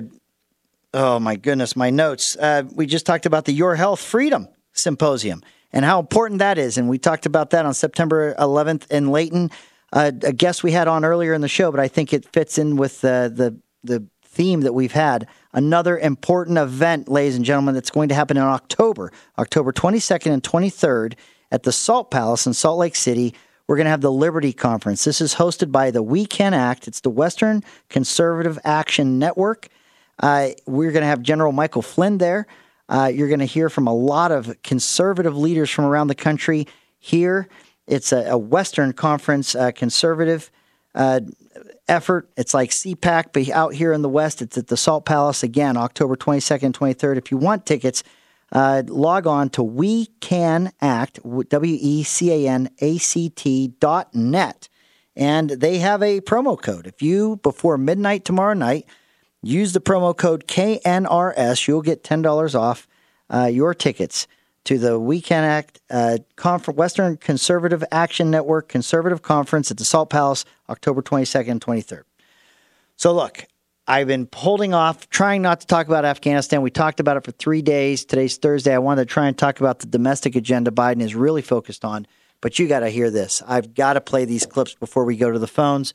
oh my goodness, my notes. Uh, we just talked about the Your Health Freedom Symposium and how important that is. And we talked about that on September eleventh in Layton. Uh, a guest we had on earlier in the show, but I think it fits in with uh, the the theme that we've had. Another important event, ladies and gentlemen, that's going to happen in October, October twenty-second and twenty-third at the Salt Palace in Salt Lake City. We're going to have the Liberty Conference. This is hosted by the We Can Act. It's the Western Conservative Action Network. Uh, we're going to have General Michael Flynn there. Uh, you're going to hear from a lot of conservative leaders from around the country here. It's a, a Western Conference uh, conservative uh, effort. It's like C PAC, but out here in the West, it's at the Salt Palace again, October twenty-second, twenty-third. If you want tickets, uh, log on to We Can Act, W E C A N A C T dot net, and they have a promo code. If you, before midnight tomorrow night, use the promo code K N R S, you'll get ten dollars off uh, your tickets to the We Can Act uh, Confer- Western Conservative Action Network Conservative Conference at the Salt Palace, October twenty-second and twenty-third. So look, I've been holding off, trying not to talk about Afghanistan. We talked about it for three days. Today's Thursday. I wanted to try and talk about the domestic agenda Biden is really focused on. But you got to hear this. I've got to play these clips before we go to the phones.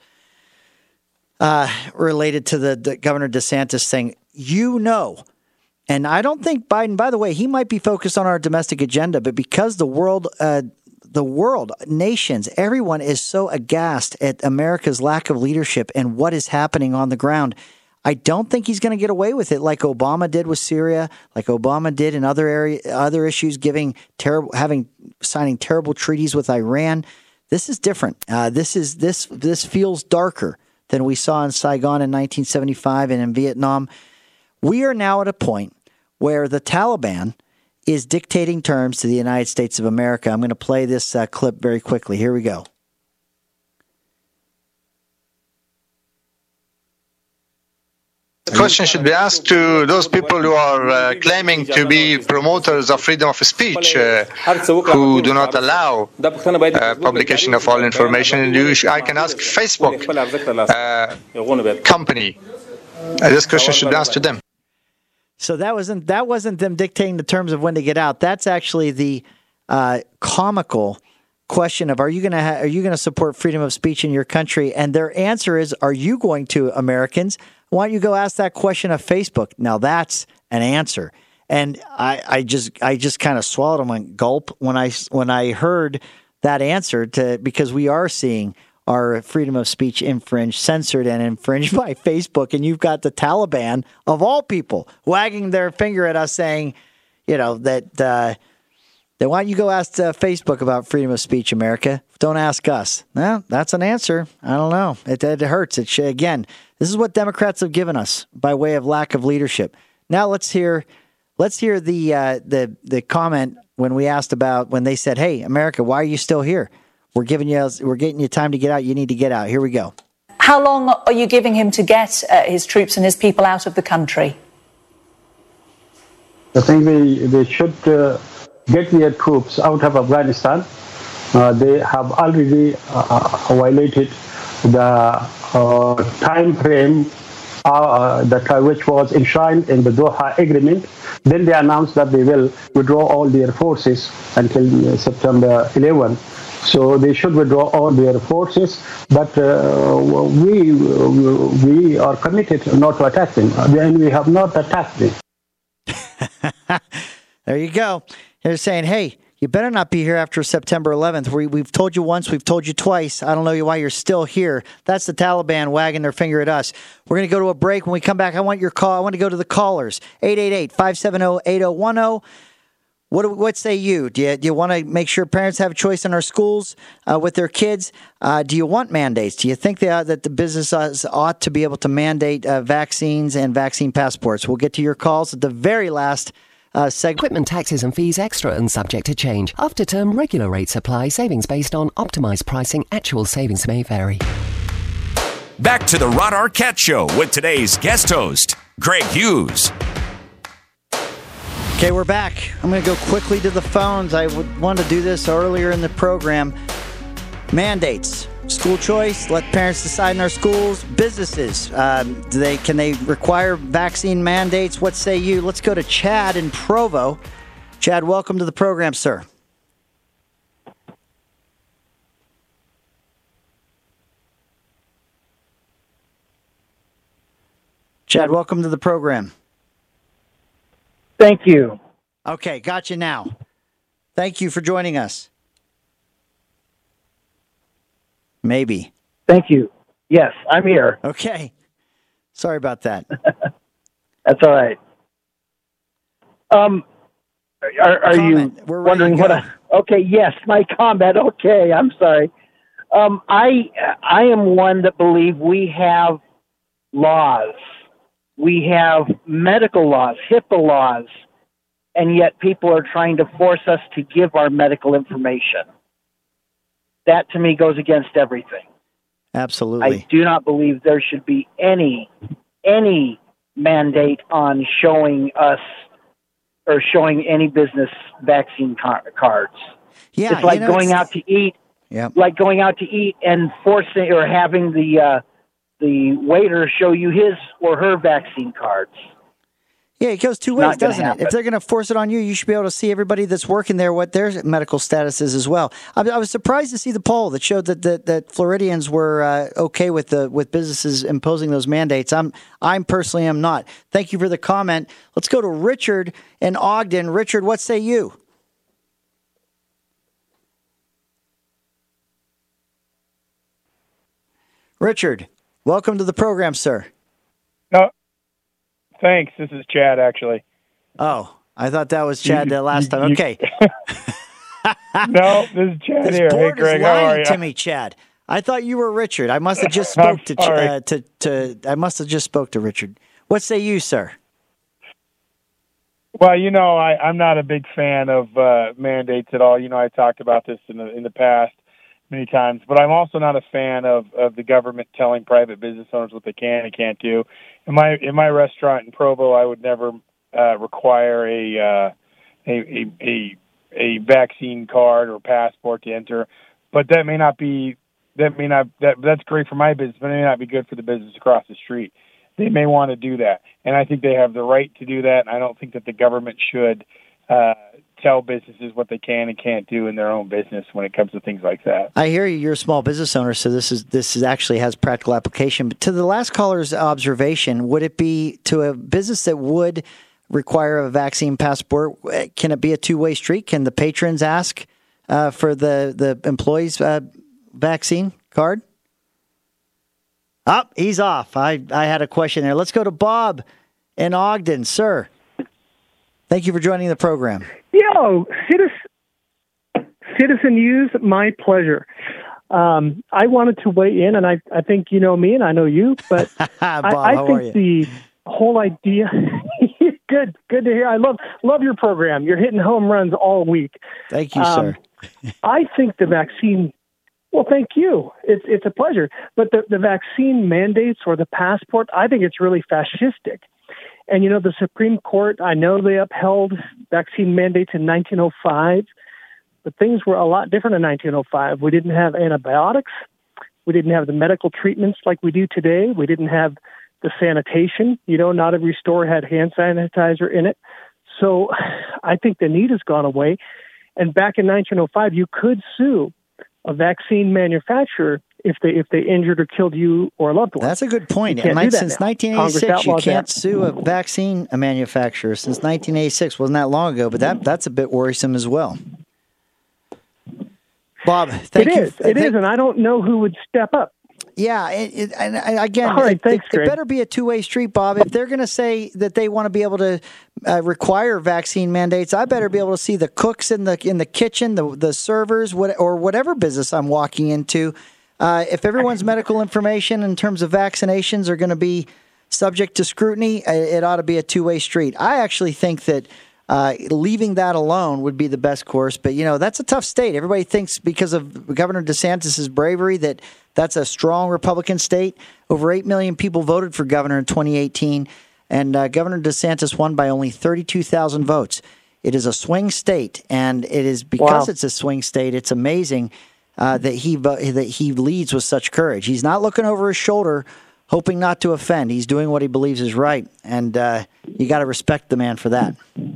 Uh, related to the, the Governor DeSantis thing, you know, and I don't think Biden, by the way, he might be focused on our domestic agenda, but because the world, uh, the world, nations, everyone is so aghast at America's lack of leadership and what is happening on the ground, I don't think he's going to get away with it like Obama did with Syria, like Obama did in other area, other issues, giving terrible, having signing terrible treaties with Iran. This is different. Uh, this is this this feels darker than we saw in Saigon in nineteen seventy-five and in Vietnam. We are now at a point where the Taliban is dictating terms to the United States of America. I'm going to play this uh, clip very quickly. Here we go. The question should be asked to those people who are uh, claiming to be promoters of freedom of speech, uh, who do not allow uh, publication of all information. You sh- I can ask Facebook uh, company. Uh, this question should be asked to them. So that wasn't that wasn't them dictating the terms of when to get out. That's actually the uh, comical question of, are you going to ha- are you going to support freedom of speech in your country? And their answer is, are you going to, Americans? Why don't you go ask that question of Facebook? Now that's an answer. And I, I just I just kind of swallowed and went gulp when I when I heard that answer, to because we are seeing our freedom of speech infringed, censored, and infringed by Facebook. And you've got the Taliban, of all people, wagging their finger at us saying, you know, that uh, that why don't you go ask uh, Facebook about freedom of speech, America? Don't ask us. Well, that's an answer. I don't know. It, it hurts. It should, again, this is what Democrats have given us by way of lack of leadership. Now let's hear let's hear the uh, the the comment when we asked about when they said, "Hey, America, why are you still here? We're giving you we're getting you time to get out. You need to get out." Here we go. How long are you giving him to get uh, his troops and his people out of the country? I think they they should uh, get their troops out of Afghanistan. Uh, they have already uh, violated the uh, time frame uh, that uh, which was enshrined in the Doha Agreement. Then they announced that they will withdraw all their forces until uh, September eleventh. So they should withdraw all their forces, but uh, we we are committed not to attack them, and we have not attacked them. There you go. They're saying, hey, you better not be here after September eleventh. We, we've told you once, we've told you twice. I don't know why you're still here. That's the Taliban wagging their finger at us. We're going to go to a break. When we come back, I want your call. I want to go to the callers. eight eight eight, five seven zero, eight zero one zero. What do, what say you? Do you, do you want to make sure parents have a choice in our schools uh, with their kids? Uh, do you want mandates? Do you think they, uh, that the businesses ought to be able to mandate uh, vaccines and vaccine passports? We'll get to your calls at the very last uh, segment. Equipment taxes and fees extra and subject to change. After term regular rates apply. Savings based on optimized pricing. Actual savings may vary. Back to the Rod Arquette Show with today's guest host, Greg Hughes. Okay, we're back. I'm going to go quickly to the phones. I would want to do this earlier in the program. Mandates, school choice, let parents decide in our schools. Businesses, um, do they can they require vaccine mandates? What say you? Let's go to Chad in Provo. Chad, welcome to the program, sir. Chad, welcome to the program. Thank you. Okay, got you now. Thank you for joining us. Maybe. Thank you. Yes, I'm here. Okay. Sorry about that. That's all right. Um, are, are you We're wondering what? I, okay, yes, my comment. Okay, I'm sorry. Um, I I am one that believe we have laws. We have medical laws, HIPAA laws, and yet people are trying to force us to give our medical information. That, to me, goes against everything. Absolutely. I do not believe there should be any any mandate on showing us or showing any business vaccine car- cards. Yeah, it's like you know, going it's, out to eat, yep. like going out to eat and forcing or having the uh, the waiter show you his or her vaccine cards. Yeah, it goes two It's ways, not gonna doesn't it? happen. If they're going to force it on you, you should be able to see everybody that's working there, what their medical status is as well. I, I was surprised to see the poll that showed that that, that Floridians were uh, okay with the with businesses imposing those mandates. I'm I'm personally am not. Thank you for the comment. Let's go to Richard in Ogden. Richard, what say you? Richard, welcome to the program, sir. No, thanks. This is Chad, actually. Oh, I thought that was Chad the last time. Okay. No, this is Chad this here. Hey, board Greg, is how are lying you? to me, Chad. I thought you were Richard. I must have just spoke to, sorry. uh, to to. I must have just spoke to Richard. What say you, sir? Well, you know, I, I'm not a big fan of uh, mandates at all. You know, I talked about this in the in the past many times, but I'm also not a fan of, of the government telling private business owners what they can and can't do. In my in my restaurant in Provo, I would never uh, require a, uh, a a a a vaccine card or passport to enter, but that may not be that may not that that's great for my business, but it may not be good for the business across the street. They may want to do that, and I think they have the right to do that. And I don't think that the government should uh, tell businesses what they can and can't do in their own business when it comes to things like that. I hear you. You're a small business owner, so this is this is actually has practical application. But to the last caller's observation, would it be to a business that would require a vaccine passport? Can it be a two-way street? Can the patrons ask uh, for the the employees' uh, vaccine card? Oh, he's off. I, I had a question there. Let's go to Bob in Ogden. Sir, thank you for joining the program. Yo, Citizen, Citizen News, my pleasure. Um, I wanted to weigh in, and I, I think you know me, and I know you, but Bob, I, I how think are you? the whole idea... good, good to hear. I love love your program. You're hitting home runs all week. Thank you, um, sir. I think the vaccine... Well, thank you. It's it's a pleasure. But the, the vaccine mandates or the passport, I think it's really fascistic. And, you know, the Supreme Court, I know they upheld vaccine mandates in nineteen oh five, but things were a lot different in nineteen oh five. We didn't have antibiotics. We didn't have the medical treatments like we do today. We didn't have the sanitation. You know, not every store had hand sanitizer in it. So I think the need has gone away. And back in nineteen oh five, you could sue a vaccine manufacturer if they if they injured or killed you or a loved one. That's a good point. You can't And do that since now. nineteen Congress eighty-six, you outlawed can't that. sue a vaccine manufacturer. Since nineteen eighty-six, wasn't that long ago? But that that's a bit worrisome as well. Bob, thank it you. is. It is, and I don't know who would step up. Yeah, it, it, and, and again, All right, it, thanks, it, it Greg. better be a two-way street, Bob. If they're going to say that they want to be able to uh, require vaccine mandates, I better be able to see the cooks in the in the kitchen, the the servers, what, or whatever business I'm walking into. Uh, if everyone's medical information in terms of vaccinations are going to be subject to scrutiny, it, it ought to be a two-way street. I actually think that uh, leaving that alone would be the best course. But, you know, that's a tough state. Everybody thinks because of Governor DeSantis' bravery that that's a strong Republican state. Over eight million people voted for governor in twenty eighteen, and uh, Governor DeSantis won by only thirty-two thousand votes. It is a swing state, and it is because Wow. it's a swing state, it's amazing uh, that he that he leads with such courage. He's not looking over his shoulder, hoping not to offend. He's doing what he believes is right, and uh, you got to respect the man for that.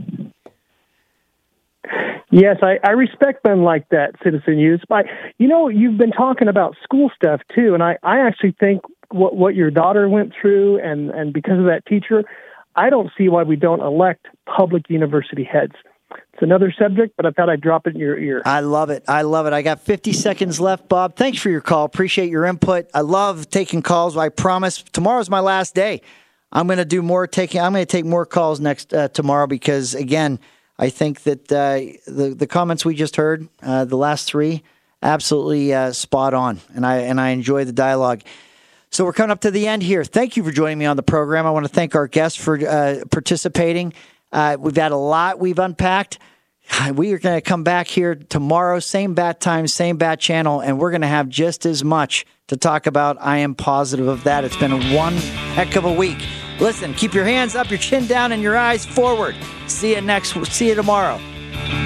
Yes, I, I respect men like that, Citizen News. But, you know, you've been talking about school stuff, too, and I, I actually think what, what your daughter went through, and, and because of that teacher, I don't see why we don't elect public university heads. It's another subject, but I thought I'd drop it in your ear. I love it. I love it. I got fifty seconds left, Bob. Thanks for your call. Appreciate your input. I love taking calls. I promise tomorrow's my last day. I'm going to do more taking. I'm going to take more calls next uh, tomorrow because, again, I think that uh, the the comments we just heard, uh, the last three, absolutely uh, spot on, and I and I enjoy the dialogue. So we're coming up to the end here. Thank you for joining me on the program. I want to thank our guests for uh, participating. Uh, we've had a lot we've unpacked. We are going to come back here tomorrow, same bat time, same bat channel, and we're going to have just as much to talk about. I am positive of that. It's been one heck of a week. Listen, keep your hands up, your chin down, and your eyes forward. See you next. See you tomorrow.